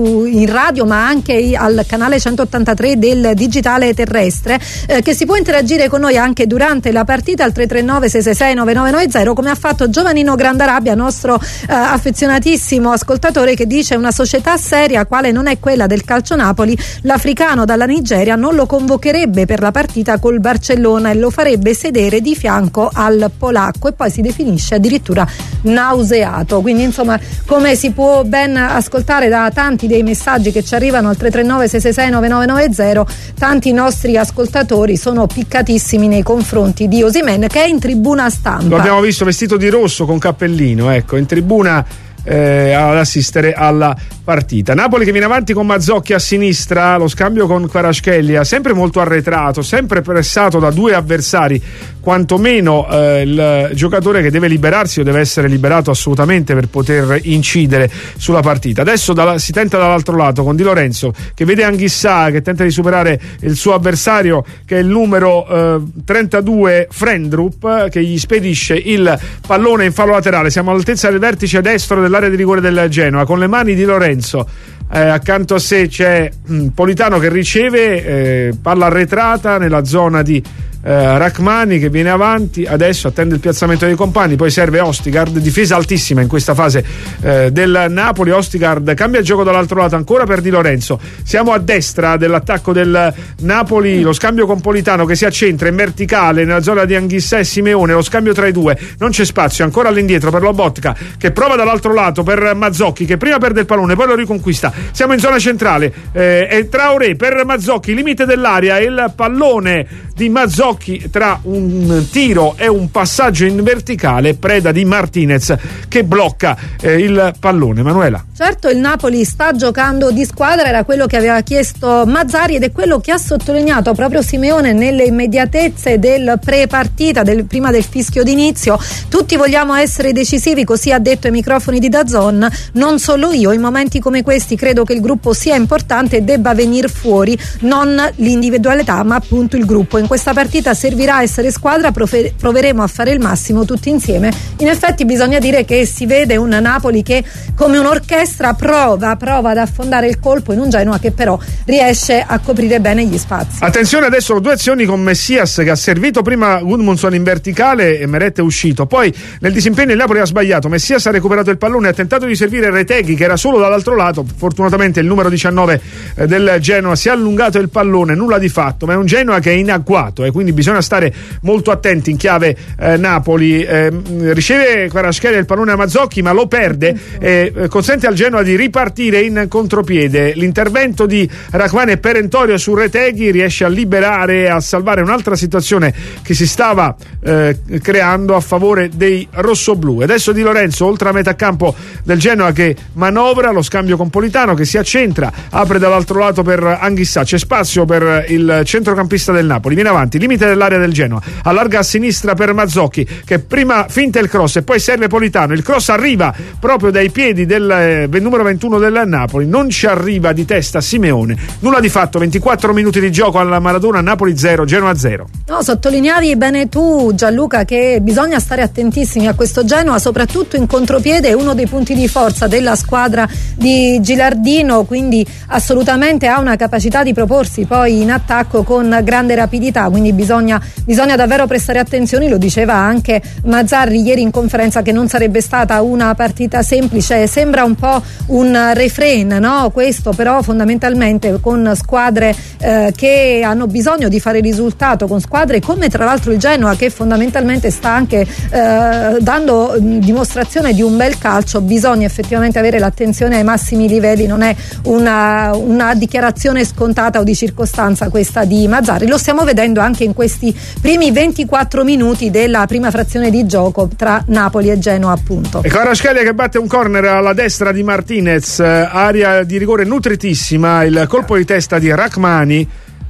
B: in radio, ma anche al canale 183 del digitale terrestre, che si può interagire con noi anche durante la partita al 339-666-9990, come ha fatto Giovannino Grandarabia, nostro affezionatissimo ascoltatore, che dice: una società seria quale non è quella del Calcio Napoli, l'africano dalla Nigeria non lo convocherebbe per la partita col Barcellona e lo farebbe sedere di fianco al polacco, e poi si definisce addirittura nauseato. Quindi insomma, come si può ben ascoltare da tanti dei messaggi che ci arrivano al 339-666-9990, tanti nostri ascoltatori sono piccatissimi nei confronti di Osimhen, che è in tribuna stampa.
D: Lo abbiamo visto vestito di rosso con cappellino, ecco, in tribuna ad assistere alla partita. Napoli che viene avanti con Mazzocchi a sinistra, lo scambio con Kvaratskhelia sempre molto arretrato, sempre pressato da due avversari, quantomeno il giocatore che deve liberarsi o deve essere liberato assolutamente per poter incidere sulla partita. Adesso si tenta dall'altro lato con Di Lorenzo, che vede Anghissà che tenta di superare il suo avversario, che è il numero 32 Frendrup, che gli spedisce il pallone in fallo laterale. Siamo all'altezza del vertice destro dell'area di rigore del Genoa, con le mani di Lorenzo. Accanto a sé c'è Politano che riceve, palla arretrata nella zona di Rachmani, che viene avanti, adesso attende il piazzamento dei compagni, poi serve Ostigard, difesa altissima in questa fase del Napoli. Ostigard cambia il gioco dall'altro lato ancora per Di Lorenzo. Siamo a destra dell'attacco del Napoli, lo scambio con Politano che si accentra in verticale nella zona di Anghissà e Simeone, lo scambio tra i due, non c'è spazio, ancora all'indietro per Lobotka che prova dall'altro lato per Mazzocchi, che prima perde il pallone poi lo riconquista. Siamo in zona centrale, e Traoré per Mazzocchi, limite dell'area, il pallone di Mazzocchi tra un tiro e un passaggio in verticale, preda di Martinez che blocca il pallone. Manuela.
B: Certo, il Napoli sta giocando di squadra, era quello che aveva chiesto Mazzarri ed è quello che ha sottolineato proprio Simeone nelle immediatezze del pre-partita, prima del fischio d'inizio. Tutti vogliamo essere decisivi, così ha detto ai microfoni di DAZN, non solo io, in momenti come questi credo che il gruppo sia importante e debba venire fuori non l'individualità ma appunto il gruppo. In questa partita servirà essere squadra, proveremo a fare il massimo tutti insieme. In effetti bisogna dire che si vede un Napoli che come un'orchestra prova ad affondare il colpo in un Genoa che però riesce a coprire bene gli spazi.
D: Attenzione adesso, due azioni con Messias che ha servito prima Gudmundsson in verticale e Meret è uscito, poi nel disimpegno il Napoli ha sbagliato, Messias ha recuperato il pallone, ha tentato di servire Reteghi che era solo dall'altro lato, fortunatamente il numero 19 del Genoa si è allungato il pallone, nulla di fatto, ma è un Genoa che è in agguato e quindi bisogna stare molto attenti in chiave Napoli. Riceve Kvaratskhelia il pallone a Mazzocchi ma lo perde e consente al Genoa di ripartire in contropiede. L'intervento di Rachmani è perentorio su Reteghi, riesce a liberare e a salvare un'altra situazione che si stava creando a favore dei rossoblù. Adesso Di Lorenzo oltre a metà campo del Genoa che manovra, lo scambio con Politano che si accentra, apre dall'altro lato per Anghissà, c'è spazio per il centrocampista del Napoli, viene avanti, limite dell'area del Genoa, allarga a sinistra per Mazzocchi che prima finta il cross e poi serve Politano, il cross arriva proprio dai piedi del numero 21 del Napoli, non ci arriva di testa Simeone, nulla di fatto. 24 minuti di gioco alla Maradona, Napoli 0 Genoa 0.
B: No, sottolineavi bene tu Gianluca che bisogna stare attentissimi a questo Genoa, soprattutto in contropiede, è uno dei punti di forza della squadra di Gilardino, quindi assolutamente ha una capacità di proporsi poi in attacco con grande rapidità partita, quindi bisogna davvero prestare attenzione. Lo diceva anche Mazzarri ieri in conferenza, che non sarebbe stata una partita semplice. Sembra un po' un refrain, no? Questo, però fondamentalmente con squadre che hanno bisogno di fare risultato, con squadre come tra l'altro il Genoa, che fondamentalmente sta anche dando dimostrazione di un bel calcio, bisogna effettivamente avere l'attenzione ai massimi livelli. Non è una dichiarazione scontata o di circostanza questa di Mazzarri, lo stiamo vedendo anche in questi primi 24 minuti della prima frazione di gioco tra Napoli e Genoa, appunto.
D: E Kvaratskhelia che batte un corner alla destra di Martinez, area di rigore nutritissima, il colpo di testa di Rachmani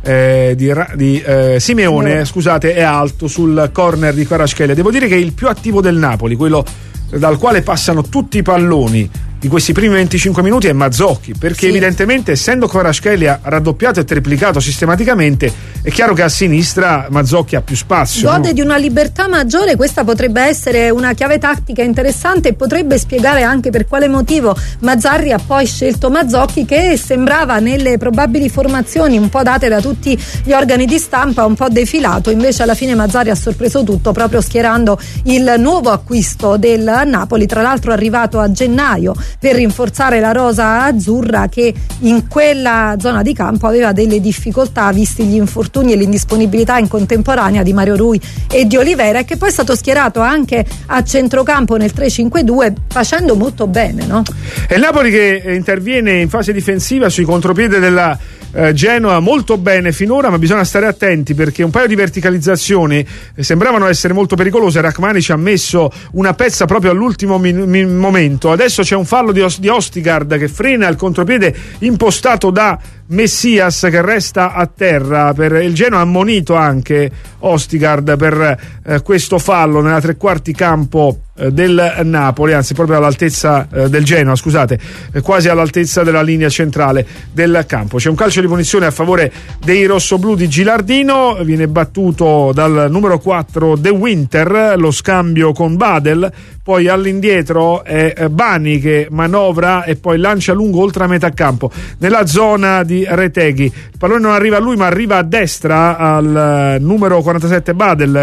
D: di Simeone, scusate, è alto sul corner di Kvaratskhelia. Devo dire che il più attivo del Napoli, quello dal quale passano tutti i palloni di questi primi 25 minuti, è Mazzocchi, perché evidentemente, essendo Kvaratskhelia raddoppiato e triplicato sistematicamente, è chiaro che a sinistra Mazzocchi ha più spazio.
B: Gode di una libertà maggiore. Questa potrebbe essere una chiave tattica interessante e potrebbe spiegare anche per quale motivo Mazzarri ha poi scelto Mazzocchi, che sembrava nelle probabili formazioni un po' date da tutti gli organi di stampa un po' defilato. Invece alla fine Mazzarri ha sorpreso tutto, proprio schierando il nuovo acquisto del Napoli, tra l'altro arrivato a gennaio per rinforzare la rosa azzurra, che in quella zona di campo aveva delle difficoltà visti gli infortuni e l'indisponibilità in contemporanea di Mario Rui e di Olivera, e che poi è stato schierato anche a centrocampo nel 3-5-2 facendo molto bene, no?
D: È il Napoli che interviene in fase difensiva sui contropiede della Genoa molto bene finora, ma bisogna stare attenti perché un paio di verticalizzazioni sembravano essere molto pericolose. Rachmani ci ha messo una pezza proprio all'ultimo momento. Adesso c'è un fallo di Ostigard che frena il contropiede impostato da Messias, che resta a terra. Per il Genoa ha ammonito anche Ostigard per questo fallo nella tre quarti campo del Napoli, anzi proprio all'altezza del Genoa, scusate, quasi all'altezza della linea centrale del campo. C'è un calcio di punizione a favore dei rossoblù di Gilardino, viene battuto dal numero 4 De Winter, lo scambio con Badel, poi all'indietro è Bani che manovra e poi lancia lungo oltre a metà campo nella zona di Reteghi. Il pallone non arriva a lui ma arriva a destra al numero 47 Badel,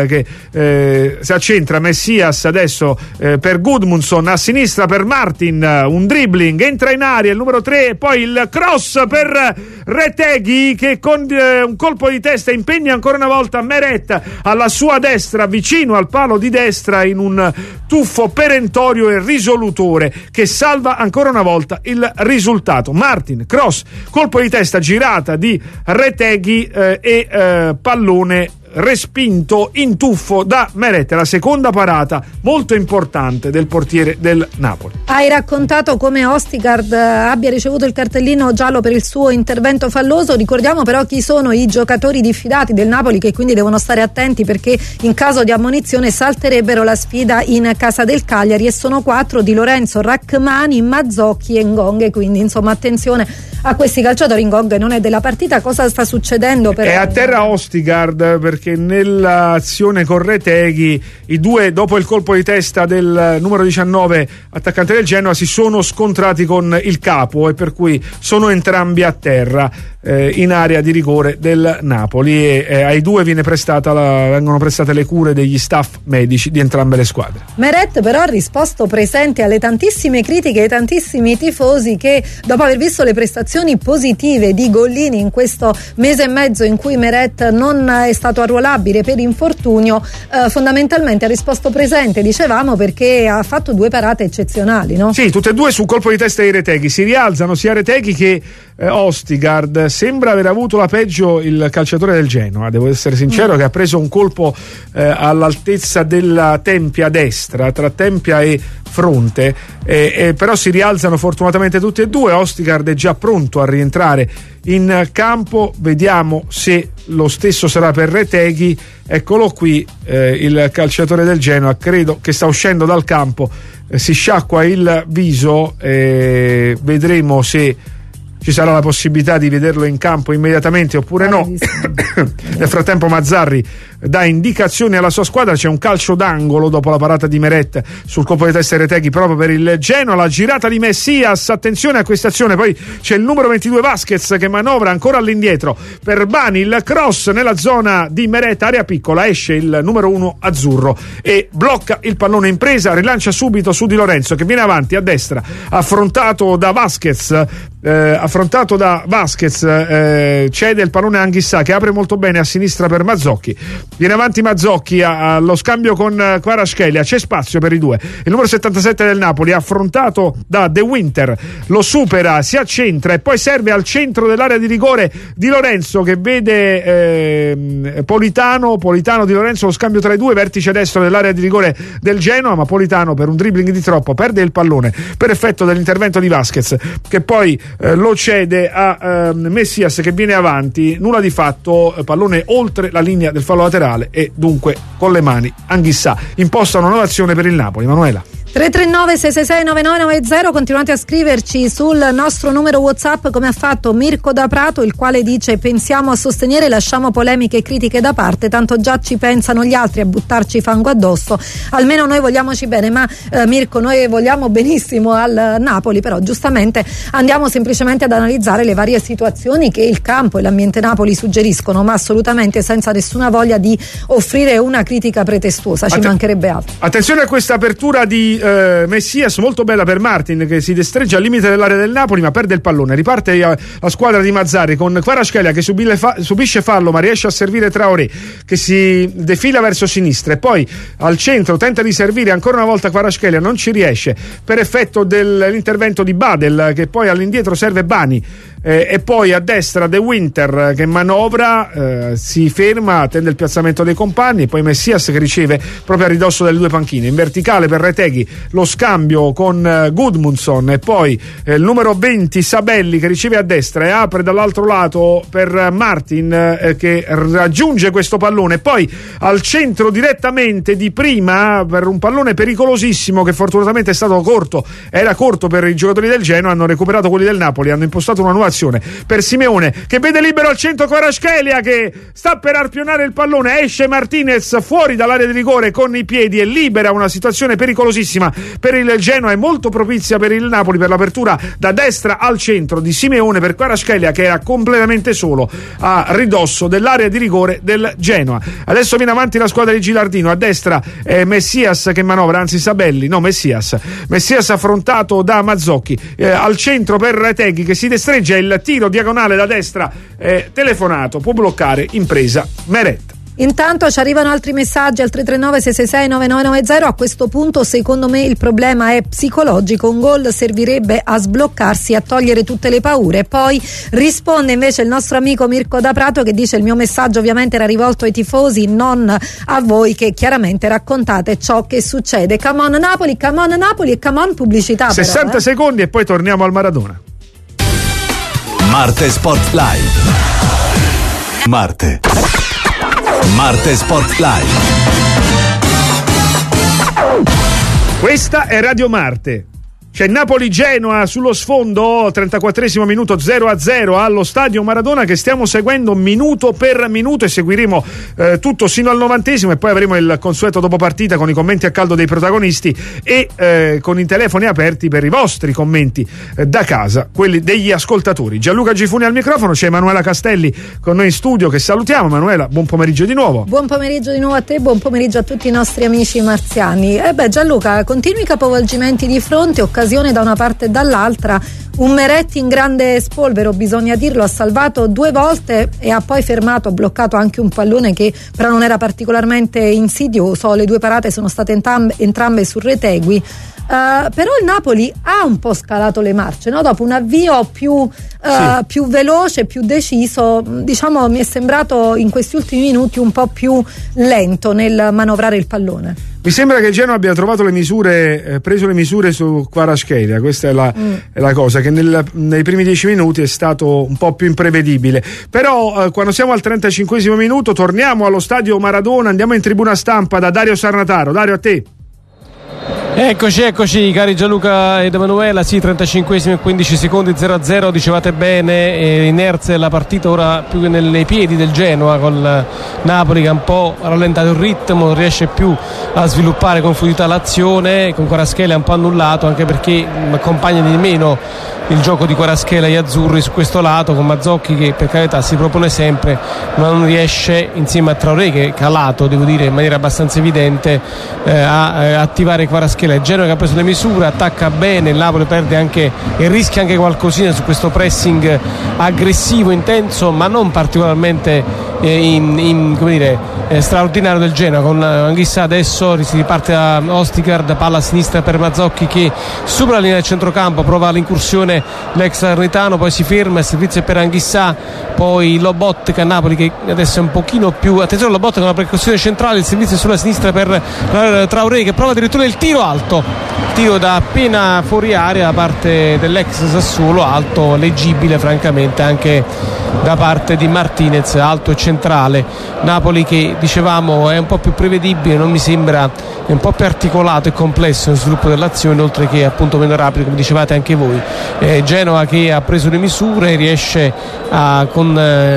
D: che si accentra. Messias adesso per Gudmundsson, a sinistra per Martin, un dribbling, entra in aria il numero 3 e poi il cross per Reteghi, che con un colpo di testa impegna ancora una volta Meret alla sua destra, vicino al palo di destra, in un tuffo perentorio e risolutore che salva ancora una volta il risultato. Martin, cross, colpo di testa, girata di Reteghi e pallone respinto in tuffo da Meret. La seconda parata molto importante del portiere del Napoli.
B: Hai raccontato come Ostigard abbia ricevuto il cartellino giallo per il suo intervento falloso. Ricordiamo però chi sono i giocatori diffidati del Napoli, che quindi devono stare attenti perché in caso di ammonizione salterebbero la sfida in casa del Cagliari, e sono 4: Di Lorenzo, Rachmani, Mazzocchi e Ngonghe. Quindi insomma attenzione a questi calciatori. Ngonghe non è della partita. Cosa sta succedendo? Però?
D: È a terra Ostigard perché nell'azione con Reteghi i due, dopo il colpo di testa del numero 19 attaccante del Genoa, si sono scontrati con il capo e per cui sono entrambi a terra in area di rigore del Napoli, e ai due vengono prestate le cure degli staff medici di entrambe le squadre.
B: Meret però ha risposto presente alle tantissime critiche e ai tantissimi tifosi che, dopo aver visto le prestazioni positive di Gollini in questo mese e mezzo in cui Meret non è stato arruolabile per infortunio, fondamentalmente ha risposto presente, dicevamo, perché ha fatto 2 parate eccezionali, no?
D: Sì, tutte e due sul colpo di testa di Reteghi. Si rialzano sia Reteghi che Ostigard. Sembra aver avuto la peggio il calciatore del Genoa, devo essere sincero, che ha preso un colpo all'altezza della tempia destra, tra tempia e fronte, però si rialzano fortunatamente tutti e due. Ostigard è già pronto a rientrare in campo, vediamo se lo stesso sarà per Reteghi. Eccolo qui, il calciatore del Genoa, credo che sta uscendo dal campo, si sciacqua il viso, vedremo se ci sarà la possibilità di vederlo in campo immediatamente oppure no. Nel frattempo Mazzarri dà indicazioni alla sua squadra, c'è un calcio d'angolo dopo la parata di Meret sul colpo di testa di Retegui proprio per il Genoa, la girata di Messias, attenzione a questa azione, poi c'è il numero 22 Vasquez che manovra ancora all'indietro per Bani, il cross nella zona di Meret, area piccola, esce il numero 1 azzurro e blocca il pallone in presa, rilancia subito su Di Lorenzo che viene avanti a destra, affrontato da Vasquez, cede il pallone a Anghissà che apre molto bene a sinistra per Mazzocchi, viene avanti Mazzocchi allo scambio con Kvaratskhelia, c'è spazio per i due, il numero 77 del Napoli affrontato da De Winter, lo supera, si accentra e poi serve al centro dell'area di rigore Di Lorenzo che vede Politano Di Lorenzo, lo scambio tra i due, vertice destro dell'area di rigore del Genoa, ma Politano per un dribbling di troppo perde il pallone per effetto dell'intervento di Vasquez che poi lo cede a Messias che viene avanti, nulla di fatto, pallone oltre la linea del fallo laterale e dunque con le mani Anghissà imposta una nuova azione per il Napoli. Manuela.
B: 339-666-9990, continuate a scriverci sul nostro numero WhatsApp come ha fatto Mirko da Prato, il quale dice: pensiamo a sostenere, lasciamo polemiche e critiche da parte, tanto già ci pensano gli altri a buttarci fango addosso, almeno noi vogliamoci bene. Ma Mirko, noi vogliamo benissimo al Napoli, però giustamente andiamo semplicemente ad analizzare le varie situazioni che il campo e l'ambiente Napoli suggeriscono, ma assolutamente senza nessuna voglia di offrire una critica pretestuosa, ci mancherebbe altro.
D: Attenzione a questa apertura di Messias, molto bella per Martin che si destreggia al limite dell'area del Napoli ma perde il pallone, riparte la squadra di Mazzarri con Kvaratskhelia che subisce fallo ma riesce a servire Traoré che si defila verso sinistra e poi al centro tenta di servire ancora una volta Kvaratskhelia, non ci riesce per effetto dell'intervento di Badel che poi all'indietro serve Bani e poi a destra De Winter che manovra, si ferma, attende il piazzamento dei compagni e poi Messias che riceve proprio a ridosso delle due panchine, in verticale per Retegui lo scambio con Gudmundsson e poi il numero 20 Sabelli che riceve a destra e apre dall'altro lato per Martin che raggiunge questo pallone e poi al centro direttamente di prima per un pallone pericolosissimo che fortunatamente è stato corto, era corto per i giocatori del Genoa, hanno recuperato quelli del Napoli, hanno impostato una nuova azione per Simeone che vede libero al centro Kvaratskhelia che sta per arpionare il pallone, esce Martinez fuori dall'area di rigore con i piedi e libera una situazione pericolosissima per il Genoa e molto propizia per il Napoli per l'apertura da destra al centro di Simeone per Kvaratskhelia che era completamente solo a ridosso dell'area di rigore del Genoa. Adesso viene avanti la squadra di Gilardino, a destra Messias che manovra, anzi Sabelli, no Messias affrontato da Mazzocchi, al centro per Retegui che si destreggia, il tiro diagonale da destra telefonato, può bloccare in presa Meret.
B: Intanto ci arrivano altri messaggi al 339-666-9990. A questo punto secondo me il problema è psicologico, un gol servirebbe a sbloccarsi, a togliere tutte le paure. Poi risponde invece il nostro amico Mirko da Prato che dice: il mio messaggio ovviamente era rivolto ai tifosi, non a voi che chiaramente raccontate ciò che succede. Come on Napoli e come on pubblicità.
D: 60
B: però,
D: secondi e poi torniamo al Maradona.
G: Marte Sport Live. Marte Sport Live.
D: Questa è Radio Marte. C'è Napoli-Genoa sullo sfondo, 34esimo minuto, 0-0 allo stadio Maradona che stiamo seguendo minuto per minuto e seguiremo tutto sino al 90esimo e poi avremo il consueto dopo partita con i commenti a caldo dei protagonisti e con i telefoni aperti per i vostri commenti da casa, quelli degli ascoltatori. Gianluca Gifuni al microfono, c'è Emanuela Castelli con noi in studio che salutiamo. Emanuela, buon pomeriggio di nuovo.
B: Buon pomeriggio di nuovo a te, buon pomeriggio a tutti i nostri amici marziani. Gianluca, continui capovolgimenti di fronte, occasione da una parte e dall'altra. Un Meret in grande spolvero, bisogna dirlo, ha salvato 2 volte e ha poi fermato, bloccato anche un pallone che però non era particolarmente insidioso. Le 2 parate sono state entrambe su Retegui. Però il Napoli ha un po' scalato le marce, no? Dopo un avvio più veloce, più deciso, diciamo mi è sembrato in questi ultimi minuti un po' più lento nel manovrare il pallone.
D: Mi sembra che il Genoa abbia trovato le misure, preso le misure su Kvaratskhelia, questa è la cosa, che nei primi 10 minuti è stato un po' più imprevedibile. Però quando siamo al 35esimo minuto torniamo allo stadio Maradona, andiamo in tribuna stampa da Dario Sarnataro. Dario, a te.
H: Eccoci cari Gianluca ed Emanuela, sì, 35esimo e 15 secondi, 0-0, dicevate bene, inerzia della partita ora più che nei piedi del Genoa, col Napoli che ha un po' rallentato il ritmo, non riesce più a sviluppare con fluidità l'azione, con Kvaratskhelia un po' annullato, anche perché accompagna di meno il gioco di Kvaratskhelia e azzurri su questo lato, con Mazzocchi che per carità si propone sempre, ma non riesce insieme a Traoré, che è calato, devo dire, in maniera abbastanza evidente, a attivare Kvaratskhelia. Il Genoa che ha preso le misure, attacca bene, il Napoli perde anche e rischia anche qualcosina su questo pressing aggressivo, intenso, ma non particolarmente straordinario del Genoa. Con Anghissà adesso si riparte da Ostigard, palla a sinistra per Mazzocchi che supera la linea del centrocampo, prova l'incursione l'ex Arnitano, poi si ferma, il servizio è per Anghissà, poi Lobotka a Napoli che adesso è un pochino più, attenzione, Lobotka con una percussione centrale, il servizio è sulla sinistra per Traoré che prova addirittura il tiro alto, tiro da appena fuori area da parte dell'ex Sassuolo, alto, leggibile francamente anche da parte di Martinez, alto e centrale. Napoli che dicevamo è un po' più prevedibile, non mi sembra, è un po' più articolato e complesso nel sviluppo dell'azione, oltre che appunto meno rapido come dicevate anche voi. Genoa che ha preso le misure, riesce con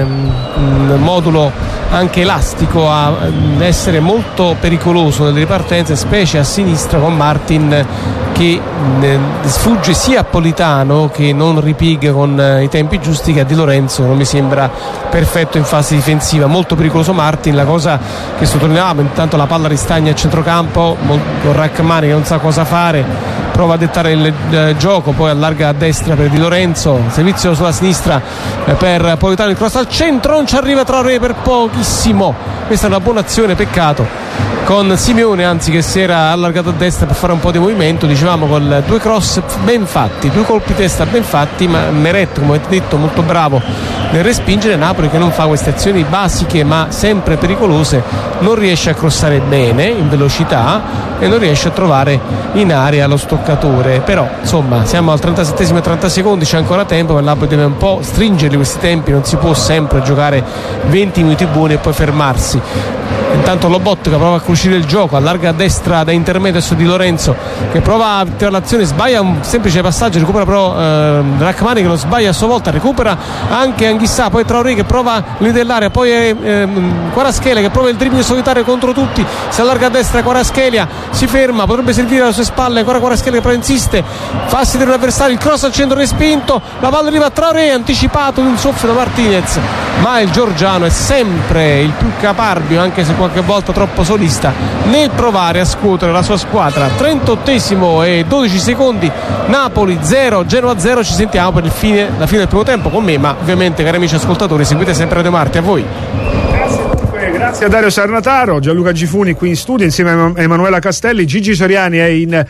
H: un modulo anche elastico a essere molto pericoloso nelle ripartenze, specie a sinistra con Martin che sfugge sia a Politano che non ripiega con i tempi giusti, che a Di Lorenzo non mi sembra perfetto in fase difensiva, molto pericoloso Martin. La cosa che sottolineavamo, intanto la palla ristagna a centrocampo con Rachmani che non sa cosa fare, prova a dettare il gioco, poi allarga a destra per Di Lorenzo, servizio sulla sinistra per Politano, il cross al centro, non ci arriva Traoré per pochissimo. Questa è una buona azione, peccato con Simeone, anzi, che si era allargato a destra per fare un po' di movimento, dicevamo, con due cross ben fatti, due colpi testa ben fatti, ma Meret, come avete detto, molto bravo nel respingere. Napoli che non fa queste azioni basiche ma sempre pericolose, non riesce a crossare bene in velocità e non riesce a trovare in area lo stoccatore. Però insomma siamo al 37esimo e 30 secondi, c'è ancora tempo, ma il Napoli deve un po' stringerli questi tempi, non si può sempre giocare 20 minuti buoni e poi fermarsi. Intanto Lobotka prova a cucire il gioco, allarga a destra da intermedio su Di Lorenzo che prova a tirare l'azione, sbaglia un semplice passaggio, recupera però Rachmani che lo sbaglia a sua volta, recupera anche Anghissà, poi Traoré che prova lì dell'area, poi Kvaratskhelia che prova il dribbling solitario contro tutti, si allarga a destra Kvaratskhelia, si ferma, potrebbe servire alle sue spalle, ancora Kvaratskhelia che però insiste, fa sedere l'avversario, il cross al centro respinto, la palla arriva a Traoré, anticipato di un soffio da Martinez, ma il georgiano è sempre il più caparbio, anche se qualche volta troppo solista, nel provare a scuotere la sua squadra. 38esimo e 12 secondi, Napoli 0, Genoa 0. Ci sentiamo per la fine del primo tempo con me, ma ovviamente, cari amici ascoltatori, seguite sempre Radio Marti. A voi.
D: Grazie a Dario Sarnataro, Gianluca Gifuni qui in studio insieme a Emanuela Castelli, Gigi Soriani è in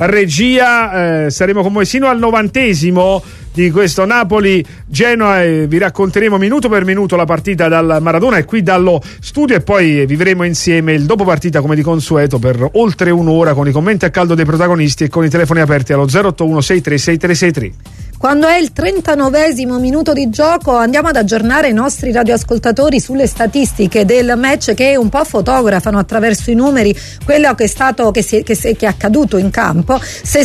D: regia, saremo con voi sino al 90esimo di questo Napoli-Genoa e vi racconteremo minuto per minuto la partita dal Maradona e qui dallo studio, e poi vivremo insieme il dopo partita come di consueto per oltre un'ora con i commenti a caldo dei protagonisti e con i telefoni aperti allo 081 636363.
B: Quando è il 39esimo minuto di gioco andiamo ad aggiornare i nostri radioascoltatori sulle statistiche del match che un po' fotografano attraverso i numeri quello che è stato che è accaduto in campo.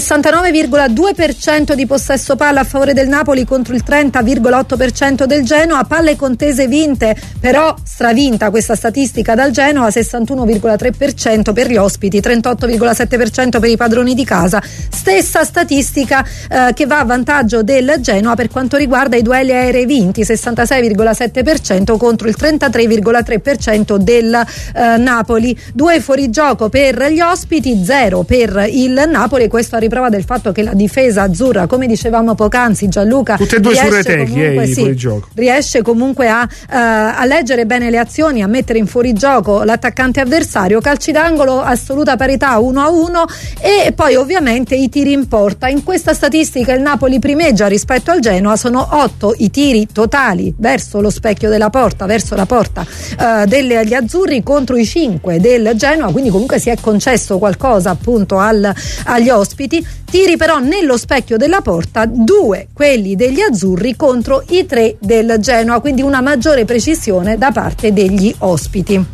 B: 69,2% di possesso palla a favore del Napoli contro il 30,8% del Genoa, palle contese vinte, però stravinta questa statistica dal Genoa, 61,3% per gli ospiti, 38,7% per i padroni di casa. Stessa statistica che va a vantaggio del Genoa per quanto riguarda i duelli aerei vinti, 66,7% contro il 33,3% del Napoli. 2 fuorigioco per gli ospiti, 0 per il Napoli, e questo a riprova del fatto che la difesa azzurra, come dicevamo poc'anzi Gianluca,
D: tutte e due su Retechi,
B: riesce comunque a leggere bene le azioni, a mettere in fuorigioco l'attaccante avversario. Calci d'angolo assoluta parità 1-1 e poi ovviamente i tiri in porta. In questa statistica il Napoli primeggia rispetto al Genoa, sono 8 i tiri totali verso lo specchio della porta, verso la porta degli azzurri contro i 5 del Genoa, quindi comunque si è concesso qualcosa appunto agli ospiti. Tiri però nello specchio della porta, 2 quelli degli azzurri contro i 3 del Genoa, quindi una maggiore precisione da parte degli ospiti.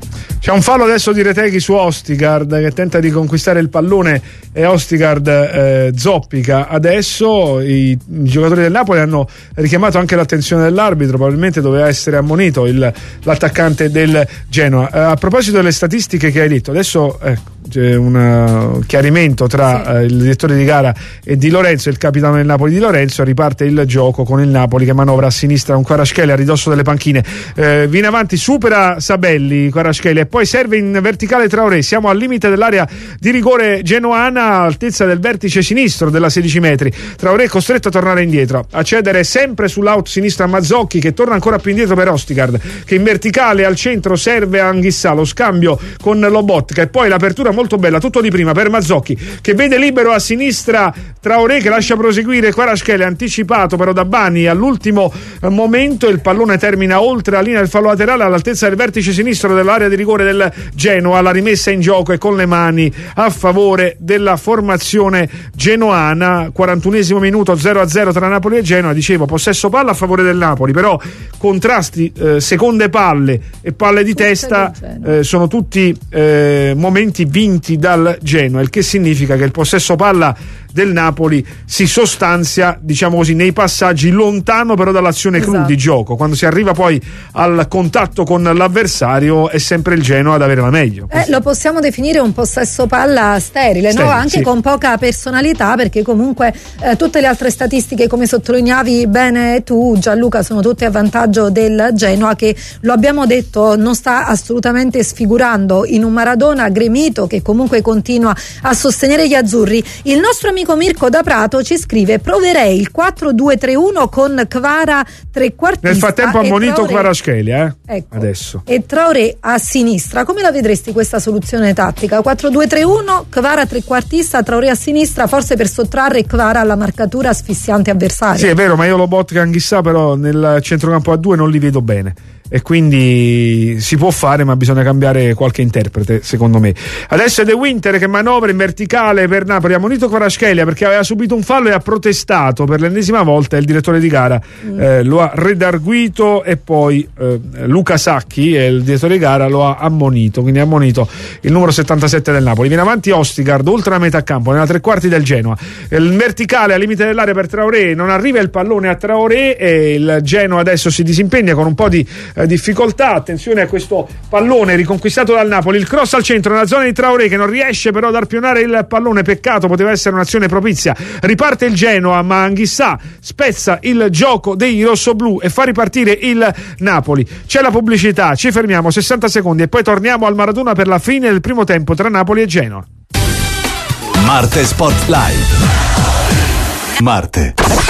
D: C'è un fallo adesso di Reteghi su Ostigard che tenta di conquistare il pallone e Ostigard zoppica. Adesso i giocatori del Napoli hanno richiamato anche l'attenzione dell'arbitro, probabilmente doveva essere ammonito l'attaccante del Genoa. A proposito delle statistiche che hai detto, adesso c'è un chiarimento tra il direttore di gara e Di Lorenzo, il capitano del Napoli Di Lorenzo. Riparte il gioco con il Napoli che manovra a sinistra un Kvaratskhelia a ridosso delle panchine, viene avanti, supera Sabelli Kvaratskhelia e poi serve in verticale Traoré. Siamo al limite dell'area di rigore genoana, altezza del vertice sinistro della 16 metri. Traoré è costretto a tornare indietro, a cedere sempre sull'out sinistra Mazzocchi, che torna ancora più indietro per Ostigard, che in verticale al centro serve a Anghissà, lo scambio con Lobotka e poi l'apertura molto bella, tutto di prima per Mazzocchi, che vede libero a sinistra Traoré, che lascia proseguire Kvaratskhelia, anticipato però da Bani all'ultimo momento. Il pallone termina oltre la linea del fallo laterale all'altezza del vertice sinistro dell'area di rigore del Genoa. La rimessa in gioco e con le mani a favore della formazione genoana. 41esimo minuto, 0-0 tra Napoli e Genoa. Dicevo, possesso palla a favore del Napoli, però contrasti, seconde palle e palle di testa sono tutti momenti vinti dal Genoa, il che significa che il possesso palla del Napoli si sostanzia, diciamo così, nei passaggi, lontano però dall'azione clou di gioco. Quando si arriva poi al contatto con l'avversario è sempre il Genoa ad avere la meglio.
B: Lo possiamo definire un possesso palla sterile, no? Anche con poca personalità, perché comunque tutte le altre statistiche, come sottolineavi bene tu Gianluca, sono tutte a vantaggio del Genoa, che, lo abbiamo detto, non sta assolutamente sfigurando in un Maradona gremito che comunque continua a sostenere gli azzurri. Il nostro amico Mirko da Prato ci scrive: proverei il 4-2-3-1 con Kvara trequartista.
D: Nel frattempo ha ammonito Kvaratskhelia
B: ecco,
D: adesso,
B: e Traoré a sinistra. Come la vedresti questa soluzione tattica? 4-2-3-1, Kvara trequartista, Traoré a sinistra, forse per sottrarre Kvara alla marcatura asfissiante avversaria.
D: Sì, è vero, ma io Lobotka e Anghissà però nel centrocampo a due non li vedo bene, e quindi si può fare, ma bisogna cambiare qualche interprete, secondo me. Adesso è De Winter che manovra in verticale per Napoli, ha ammonito Kvaratskhelia perché aveva subito un fallo e ha protestato per l'ennesima volta. Il direttore di gara lo ha redarguito, e poi Luca Sacchi, il direttore di gara, lo ha ammonito, quindi ha ammonito il numero 77 del Napoli. Viene avanti Ostigard oltre la metà campo, nella tre quarti del Genoa, il verticale al limite dell'area per Traoré, non arriva il pallone a Traoré e il Genoa adesso si disimpegna con un po' di difficoltà. Attenzione a questo pallone riconquistato dal Napoli, il cross al centro nella zona di Traoré, che non riesce però ad arpionare il pallone, peccato, poteva essere un'azione propizia. Riparte il Genoa, ma Anghissà spezza il gioco dei rossoblù e fa ripartire il Napoli. C'è la pubblicità, ci fermiamo 60 secondi e poi torniamo al Maradona per la fine del primo tempo tra Napoli e Genoa.
G: Marte Sport Live. Marte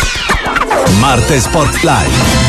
G: Sport Live.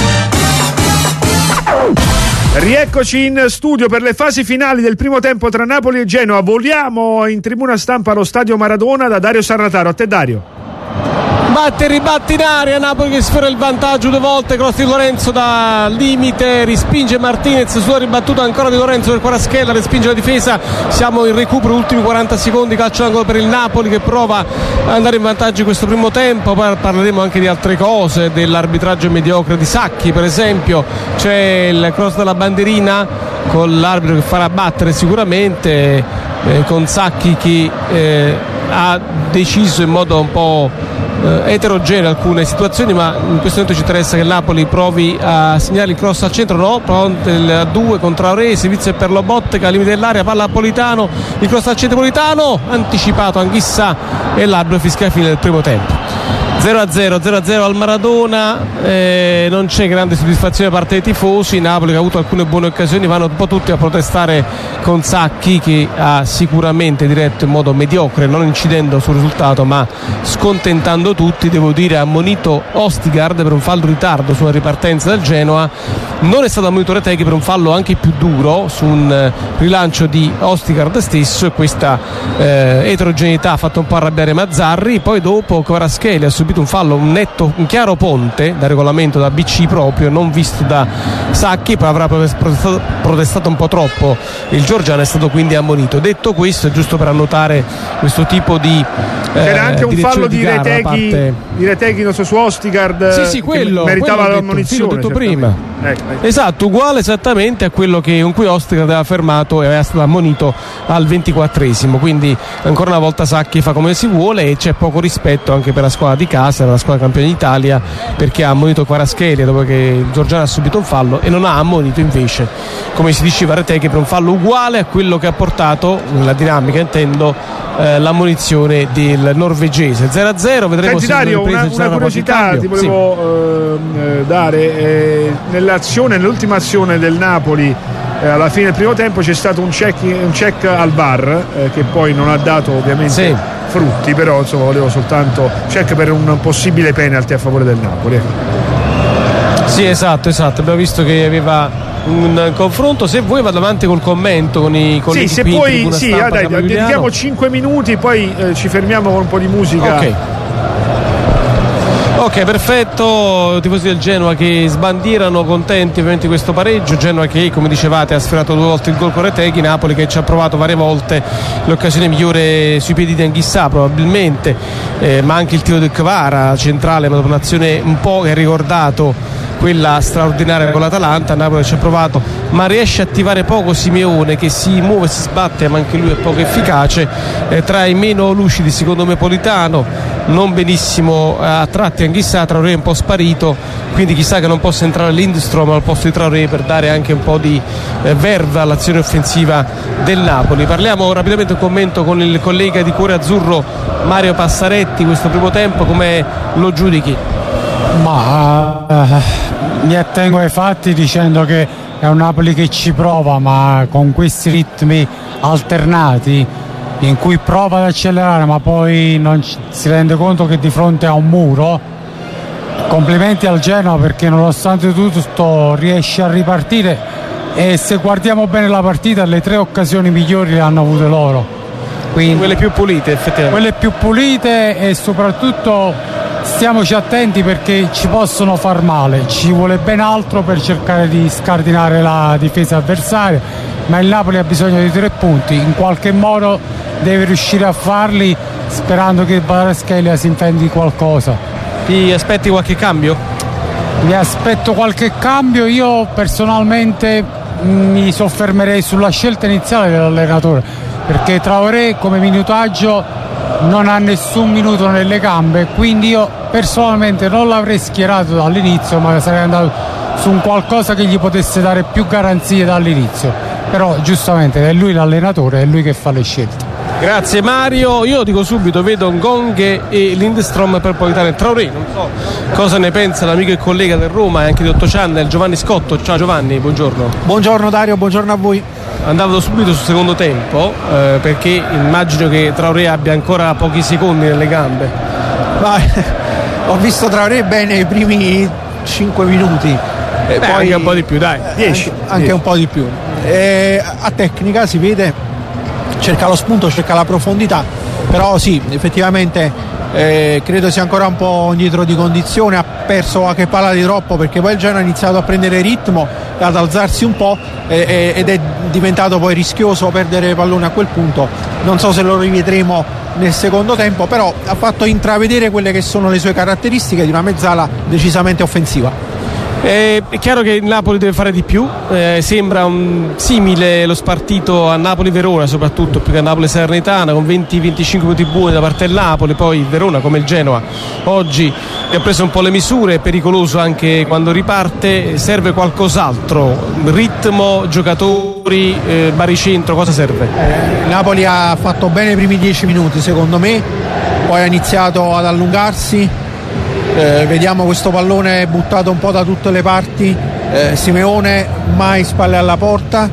D: Rieccoci in studio per le fasi finali del primo tempo tra Napoli e Genoa. Voliamo in tribuna stampa allo stadio Maradona da Dario Sarrataro. A te Dario.
H: Batte e ribatte in aria, Napoli che sfera il vantaggio due volte, cross di Lorenzo da limite, respinge Martinez, sua ribattuta ancora di Lorenzo per Kvaratskhelia, respinge la difesa. Siamo in recupero, ultimi 40 secondi, calcio d'angolo per il Napoli che prova ad andare in vantaggio in questo primo tempo. Poi parleremo anche di altre cose, dell'arbitraggio mediocre di Sacchi per esempio. C'è il cross della bandierina con l'arbitro che farà battere sicuramente, con Sacchi che ha deciso in modo un po' eterogeneo alcune situazioni, ma in questo momento ci interessa che il Napoli provi a segnare il cross al centro. No, a due con Traoré, servizio per Lobotka al limite dell'area, palla a Politano, il cross al centro, Politano anticipato Anghissà e l'arbitro fischia la fine del primo tempo. 0-0 al Maradona, non c'è grande soddisfazione da parte dei tifosi. Napoli che ha avuto alcune buone occasioni, vanno un po' tutti a protestare con Sacchi che ha sicuramente diretto in modo mediocre, non incidendo sul risultato ma scontentando tutti. Devo dire, ha ammonito Ostigard per un fallo in ritardo sulla ripartenza del Genoa, non è stato ammonito Reteghi per un fallo anche più duro su un rilancio di Ostigard stesso, e questa eterogeneità ha fatto un po' arrabbiare Mazzarri. Poi dopo Kvaratskhelia ha subito subito un fallo, un chiaro ponte da regolamento da BC proprio, non visto da Sacchi, poi avrà protestato un po' troppo il Giorgiano, è stato quindi ammonito. Detto questo, è giusto per annotare questo tipo di
D: c'era anche un fallo di Reteghi non so, su Ostigard,
H: sì, quello
D: meritava
H: quello
D: l'ammonizione
H: detto prima. Esatto, uguale esattamente a quello con cui Ostigard aveva fermato e aveva stato ammonito al 24esimo, quindi ancora una volta Sacchi fa come si vuole e c'è poco rispetto anche per la squadra di casa, per la squadra campione d'Italia, perché ha ammonito Kvaratskhelia dopo che il Giorgiano ha subito un fallo e non ha ammonito invece, come si diceva, Reteghi per un fallo uguale a quello che ha portato, nella dinamica intendo, l'ammonizione del norvegese. 0-0, vedremo.
D: Senti, Dario, una curiosità ti volevo dare, nell'ultima azione del Napoli, alla fine del primo tempo c'è stato un check al VAR che poi non ha dato ovviamente frutti, però insomma volevo soltanto check per un possibile penalty a favore del Napoli.
H: Sì, esatto, abbiamo visto che aveva un confronto. Se vuoi vado avanti col commento con i colleghi.
D: Sì, se puoi, dai, dedichiamo 5 minuti, poi ci fermiamo con un po' di musica.
H: Ok, perfetto. Tifosi del Genoa che sbandierano contenti ovviamente di questo pareggio. Genoa che, come dicevate, ha sfiorato 2 volte il gol con Reteghi. Napoli che ci ha provato varie volte l'occasione migliore sui piedi di Anghissà probabilmente, ma anche il tiro del Kvara centrale, ma dopo un'azione un po' che ha ricordato quella straordinaria con l'Atalanta. Napoli ci ha provato, ma riesce a attivare poco Simeone, che si muove, si sbatte, ma anche lui è poco efficace. Tra i meno lucidi secondo me Politano, non benissimo a tratti Anghissà. Traoré è un po' sparito, quindi chissà che non possa entrare Lindstrom al posto di Traoré per dare anche un po' di verve all'azione offensiva del Napoli. Parliamo rapidamente un commento con il collega di Cuore Azzurro Mario Passaretti. Questo primo tempo come lo giudichi?
F: Ma mi attengo ai fatti dicendo che è un Napoli che ci prova, ma con questi ritmi alternati in cui prova ad accelerare ma poi non si rende conto che di fronte a un muro. Complimenti al Genoa perché nonostante tutto riesce a ripartire, e se guardiamo bene la partita le 3 occasioni migliori le hanno avute loro, quindi
H: quelle più pulite effettivamente,
F: quelle più pulite, e soprattutto stiamoci attenti perché ci possono far male, ci vuole ben altro per cercare di scardinare la difesa avversaria, ma il Napoli ha bisogno di 3 punti, in qualche modo deve riuscire a farli, sperando che Kvaratskhelia si intendi qualcosa.
H: Ti aspetti qualche cambio?
F: Mi aspetto qualche cambio. Io personalmente mi soffermerei sulla scelta iniziale dell'allenatore, perché Traoré come minutaggio non ha nessun minuto nelle gambe, quindi io personalmente non l'avrei schierato dall'inizio, ma sarei andato su un qualcosa che gli potesse dare più garanzie dall'inizio, però giustamente è lui l'allenatore, è lui che fa le scelte.
H: Grazie Mario, io dico subito, vedo Ngonghe e Lindstrom per Politano. Traoré, non so cosa ne pensa l'amico e collega del Roma e anche di 8 Channel, Giovanni Scotto. Ciao Giovanni, buongiorno.
V: Buongiorno Dario, buongiorno a voi.
H: Andavo subito sul secondo tempo perché immagino che Traoré abbia ancora pochi secondi nelle gambe.
V: Ho visto Traoré bene i primi 5 minuti.
H: Poi anche un po' di più, dai, 10.
V: Anche un po' di più. A tecnica si vede, cerca lo spunto, cerca la profondità, però sì, effettivamente credo sia ancora un po' indietro di condizione, ha perso qualche palla di troppo perché poi il Genoa ha iniziato a prendere ritmo, ad alzarsi un po' ed è diventato poi rischioso perdere pallone a quel punto. Non so se lo rivedremo nel secondo tempo, però ha fatto intravedere quelle che sono le sue caratteristiche di una mezzala decisamente offensiva.
H: È chiaro che il Napoli deve fare di più, sembra simile lo spartito a Napoli-Verona, soprattutto più che a Napoli-Salernitana, con 20-25 minuti buoni da parte del Napoli. Poi il Verona, come il Genoa, oggi ha preso un po' le misure, è pericoloso anche quando riparte. Serve qualcos'altro? Ritmo, giocatori, baricentro, cosa serve?
V: Napoli ha fatto bene i primi 10 minuti secondo me, poi ha iniziato ad allungarsi. Vediamo questo pallone buttato un po' da tutte le parti, Simeone mai spalle alla porta,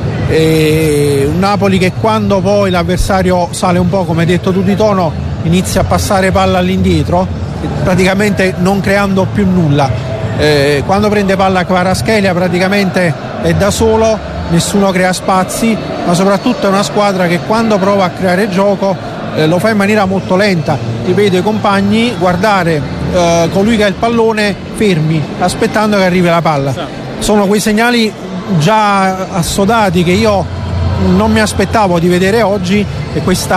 V: un Napoli che quando poi l'avversario sale un po', come hai detto tu di tono, inizia a passare palla all'indietro, praticamente non creando più nulla. Quando prende palla Kvaratskhelia praticamente è da solo, nessuno crea spazi, ma soprattutto è una squadra che quando prova a creare gioco lo fa in maniera molto lenta. Ti vedo i compagni guardare colui che ha il pallone fermi, aspettando che arrivi la palla. Sono quei segnali già assodati che io non mi aspettavo di vedere oggi, e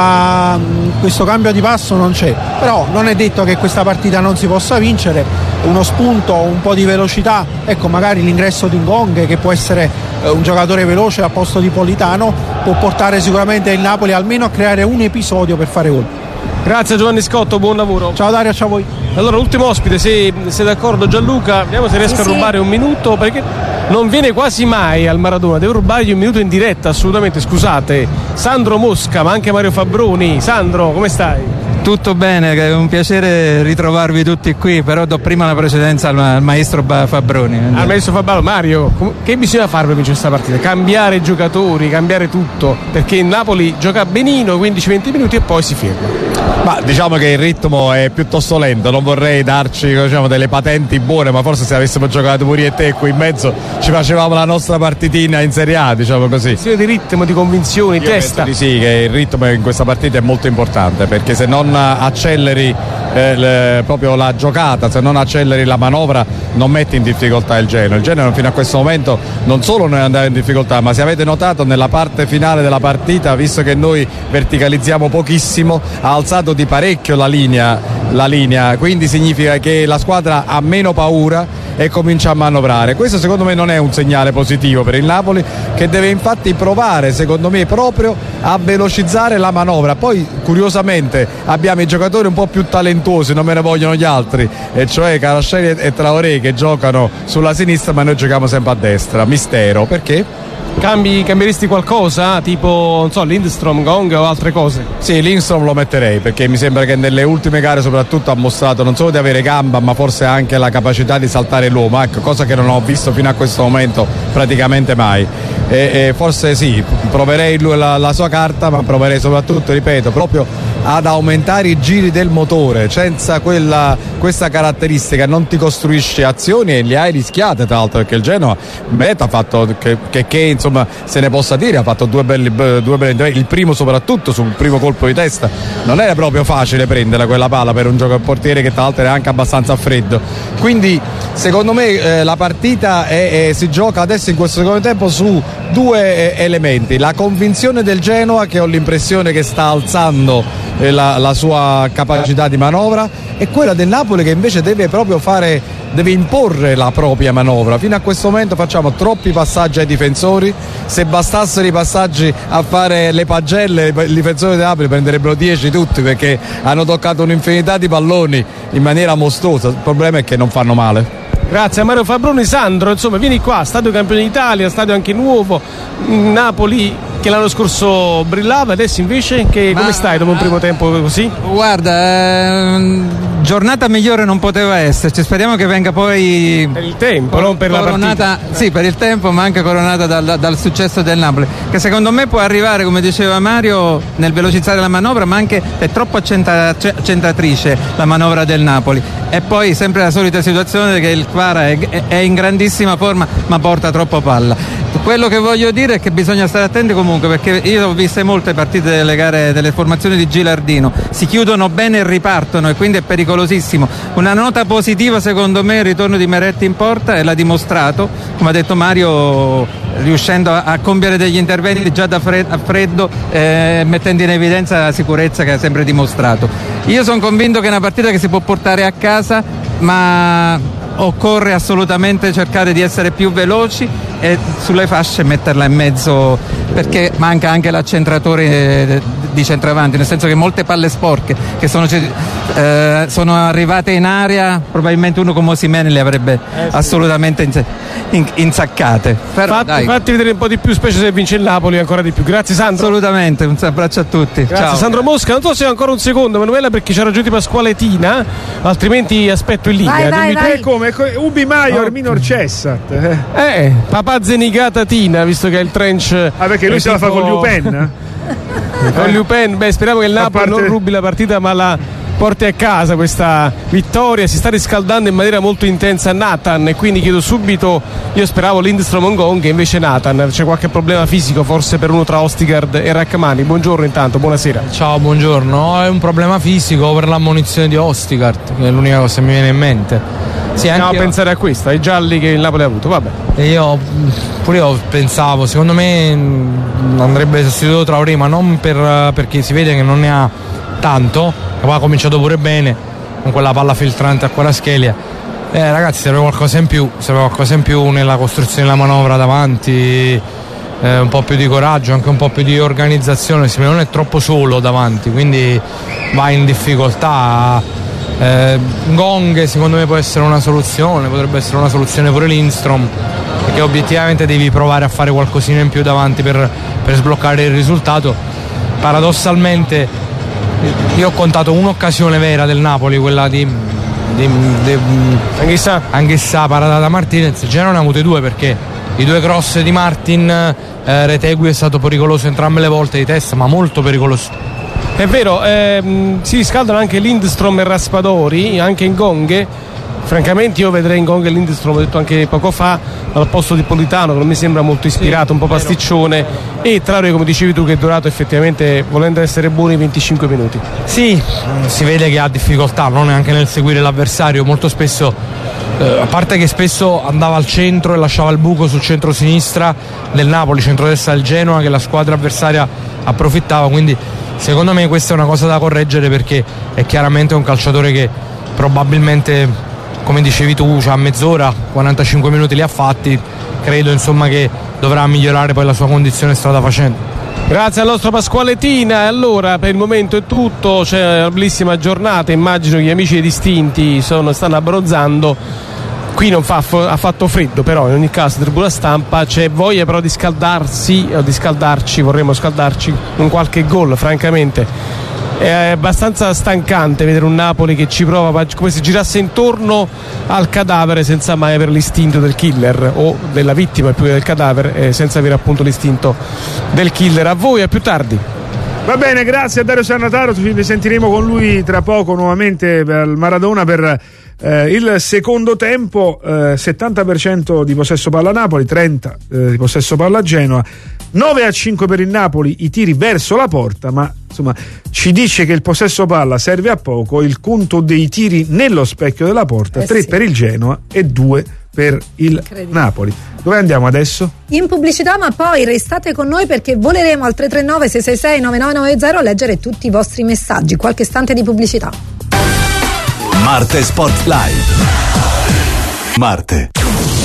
V: questo cambio di passo non c'è. Però non è detto che questa partita non si possa vincere. Uno spunto, un po' di velocità, ecco, magari l'ingresso di Ngong, che può essere un giocatore veloce al posto di Politano, può portare sicuramente il Napoli almeno a creare un episodio per fare gol.
H: Grazie Giovanni Scotto, buon lavoro.
V: Ciao Dario, ciao a voi.
H: Allora, ultimo ospite, se sei d'accordo Gianluca, vediamo se riesco a rubare un minuto, perché non viene quasi mai al Maradona, devo rubargli un minuto in diretta, assolutamente, scusate. Sandro Mosca, ma anche Mario Fabbroni. Sandro, come stai?
A: Tutto bene, è un piacere ritrovarvi tutti qui, però do prima la precedenza al maestro Fabbroni.
H: Al maestro Fabbroni. Mario, che bisogna fare per vincere questa partita? Cambiare giocatori, cambiare tutto, perché il Napoli gioca benino 15-20 minuti e poi si ferma.
U: Ma diciamo che il ritmo è piuttosto lento, non vorrei darci, diciamo, delle patenti buone, ma forse se avessimo giocato pure io e te qui in mezzo ci facevamo la nostra partitina in Serie A, diciamo così.
H: Sì, di ritmo, di convinzioni, testa.
U: Penso di sì, che il ritmo in questa partita è molto importante, perché se non acceleri proprio la giocata, se non acceleri la manovra, non metti in difficoltà il Genoa. Il Genoa fino a questo momento non solo non è andato in difficoltà, ma se avete notato nella parte finale della partita, visto che noi verticalizziamo pochissimo, ha alzato di parecchio la linea, quindi significa che la squadra ha meno paura e comincia a manovrare. Questo secondo me non è un segnale positivo per il Napoli, che deve infatti provare, secondo me, proprio a velocizzare la manovra. Poi curiosamente abbiamo i giocatori un po' più talentuosi, non me ne vogliono gli altri, e cioè Kvaratskhelia e Traoré, che giocano sulla sinistra ma noi giochiamo sempre a destra. Mistero, perché?
H: Cambieresti qualcosa? Tipo, non so, Lindstrom, Ngong o altre cose?
U: Sì, Lindstrom lo metterei, perché mi sembra che nelle ultime gare soprattutto ha mostrato non solo di avere gamba, ma forse anche la capacità di saltare l'uomo, ecco, cosa che non ho visto fino a questo momento praticamente mai. E forse sì, proverei la sua carta, ma proverei soprattutto, ripeto, proprio ad aumentare i giri del motore. Senza questa caratteristica non ti costruisci azioni, e li hai rischiate, tra l'altro, perché il Genoa ha fatto che insomma se ne possa dire, ha fatto due belli il primo, soprattutto sul primo colpo di testa non era proprio facile prenderla quella palla per un giocatore portiere che tra l'altro era anche abbastanza freddo. Quindi secondo me la partita si gioca adesso in questo secondo tempo su due elementi: la convinzione del Genoa, che ho l'impressione che sta alzando la sua capacità di manovra, e quella del Napoli, che invece deve imporre la propria manovra. Fino a questo momento facciamo troppi passaggi ai difensori. Se bastassero i passaggi a fare le pagelle, i difensori del Napoli prenderebbero 10 tutti, perché hanno toccato un'infinità di palloni in maniera mostruosa. Il problema è che non fanno male.
H: Grazie a Mario Fabbroni. Sandro, insomma, vieni qua, stadio campione d'Italia, stadio anche nuovo, Napoli che l'anno scorso brillava, adesso invece come stai dopo un primo tempo così?
A: Guarda, giornata migliore non poteva esserci, speriamo che venga poi
H: per il tempo, non per
A: coronata,
H: la partita.
A: Sì, per il tempo, ma anche coronata dal successo del Napoli, che secondo me può arrivare, come diceva Mario, nel velocizzare la manovra, ma anche è troppo accentratrice la manovra del Napoli. E poi sempre la solita situazione che il Kvara è in grandissima forma ma porta troppo palla. Quello che voglio dire è che bisogna stare attenti comunque, perché io ho viste molte partite delle gare delle formazioni di Gilardino, si chiudono bene e ripartono, e quindi è pericolosissimo. Una nota positiva secondo me è il ritorno di Meretti in porta, e l'ha dimostrato, come ha detto Mario, riuscendo a compiere degli interventi già a freddo, mettendo in evidenza la sicurezza che ha sempre dimostrato. Io sono convinto che è una partita che si può portare a casa, ma occorre assolutamente cercare di essere più veloci e sulle fasce metterla in mezzo, perché manca anche l'accentratore di centravanti, nel senso che molte palle sporche che sono arrivate in area, probabilmente uno come Osimhen le avrebbe assolutamente insaccate.
H: Fatti vedere un po' di più, specie se vince il Napoli, ancora di più. Grazie Sandro.
A: Assolutamente, un abbraccio a tutti.
H: Grazie. Ciao. Sandro Mosca. Non so se ho ancora un secondo, Manuela, perché ci ha raggiunto Pasquale Tina, altrimenti aspetto in linea.
D: Vai. Come? Ubi Maior minor cessat.
H: Papà Zenigata Tina, visto che è il trench.
D: Perché lui se la fa con Liu Pen?
H: Con Liu Pen, speriamo che il Napoli non rubi la partita, ma la porti a casa questa vittoria. Si sta riscaldando in maniera molto intensa Nathan, e quindi chiedo subito, io speravo Lindstrom o Ngong, che invece Nathan. C'è qualche problema fisico forse per uno tra Ostigard e Rachmani? Buongiorno intanto, buonasera.
I: Ciao, buongiorno. È un problema fisico per l'ammonizione di Ostigard, che è l'unica cosa che mi viene in mente. Sì,
H: andiamo a pensare a questo, ai gialli che il Napoli ha avuto, vabbè.
I: E io pensavo, secondo me andrebbe sostituito Traoré, ma non perché si vede che non ne ha tanto, che poi ha cominciato pure bene con quella palla filtrante a Kvaratskhelia. Ragazzi, serve qualcosa in più nella costruzione della manovra davanti, un po' più di coraggio, anche un po' più di organizzazione. Simeone è troppo solo davanti, quindi va in difficoltà. Ngong secondo me può essere una soluzione, potrebbe essere una soluzione pure Lindstrom, perché obiettivamente devi provare a fare qualcosina in più davanti per sbloccare il risultato. Paradossalmente io ho contato un'occasione vera del Napoli, quella di Anghissà parata da Martinez. Genoa ne ha avute due, perché i due cross di Martin, Retegui è stato pericoloso entrambe le volte di testa, ma molto pericoloso.
H: È vero, si riscaldano anche Lindstrom e Raspadori, anche Ngong. Francamente io vedrei Ngong e Lindstrom, ho detto anche poco fa, al posto di Politano, che non mi sembra molto ispirato, un po' pasticcione, e Traoré, come dicevi tu, che è durato effettivamente, volendo essere buoni, 25 minuti.
I: Sì, si vede che ha difficoltà, non neanche nel seguire l'avversario, molto spesso, a parte che spesso andava al centro e lasciava il buco sul centro-sinistra del Napoli, centro-destra del Genoa, che la squadra avversaria approfittava, quindi secondo me questa è una cosa da correggere, perché è chiaramente un calciatore che probabilmente, come dicevi tu, a mezz'ora, 45 minuti li ha fatti. Credo insomma che dovrà migliorare poi la sua condizione strada facendo.
H: Grazie al nostro Pasquale Tina. Allora, per il momento è tutto, c'è una bellissima giornata, immagino che gli amici distinti stanno abbronzando. Qui non ha fatto freddo, però in ogni caso tribuna stampa c'è voglia però di scaldarsi o di scaldarci, vorremmo scaldarci con qualche gol. Francamente è abbastanza stancante vedere un Napoli che ci prova come se girasse intorno al cadavere senza mai avere l'istinto del killer, o della vittima più del cadavere, senza avere appunto l'istinto del killer. A voi, a più tardi.
D: Va bene, grazie a Dario Sannataro, ci risentiremo con lui tra poco nuovamente per Maradona per il secondo tempo. 70% di possesso palla Napoli, 30% di possesso palla Genoa, 9-5 per il Napoli i tiri verso la porta, ma insomma ci dice che il possesso palla serve a poco. Il conto dei tiri nello specchio della porta, 3 per il Genoa e 2 per il Napoli. Dove andiamo adesso?
B: In pubblicità, ma poi restate con noi perché voleremo al 339 666 9990 leggere tutti i vostri messaggi. Qualche istante di pubblicità.
G: Marte Sport Live. Marte.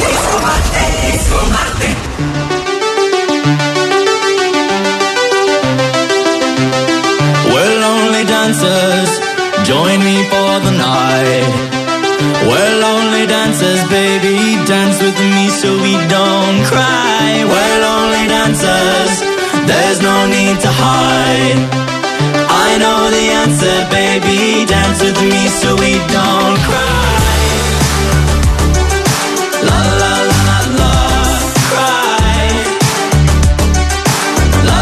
E: Well, only dancers, join me for the night. Well, only dancers, baby, dance with me so we don't cry. Well, only dancers, there's no need to hide. I know the answer, baby, dance with me so we don't cry.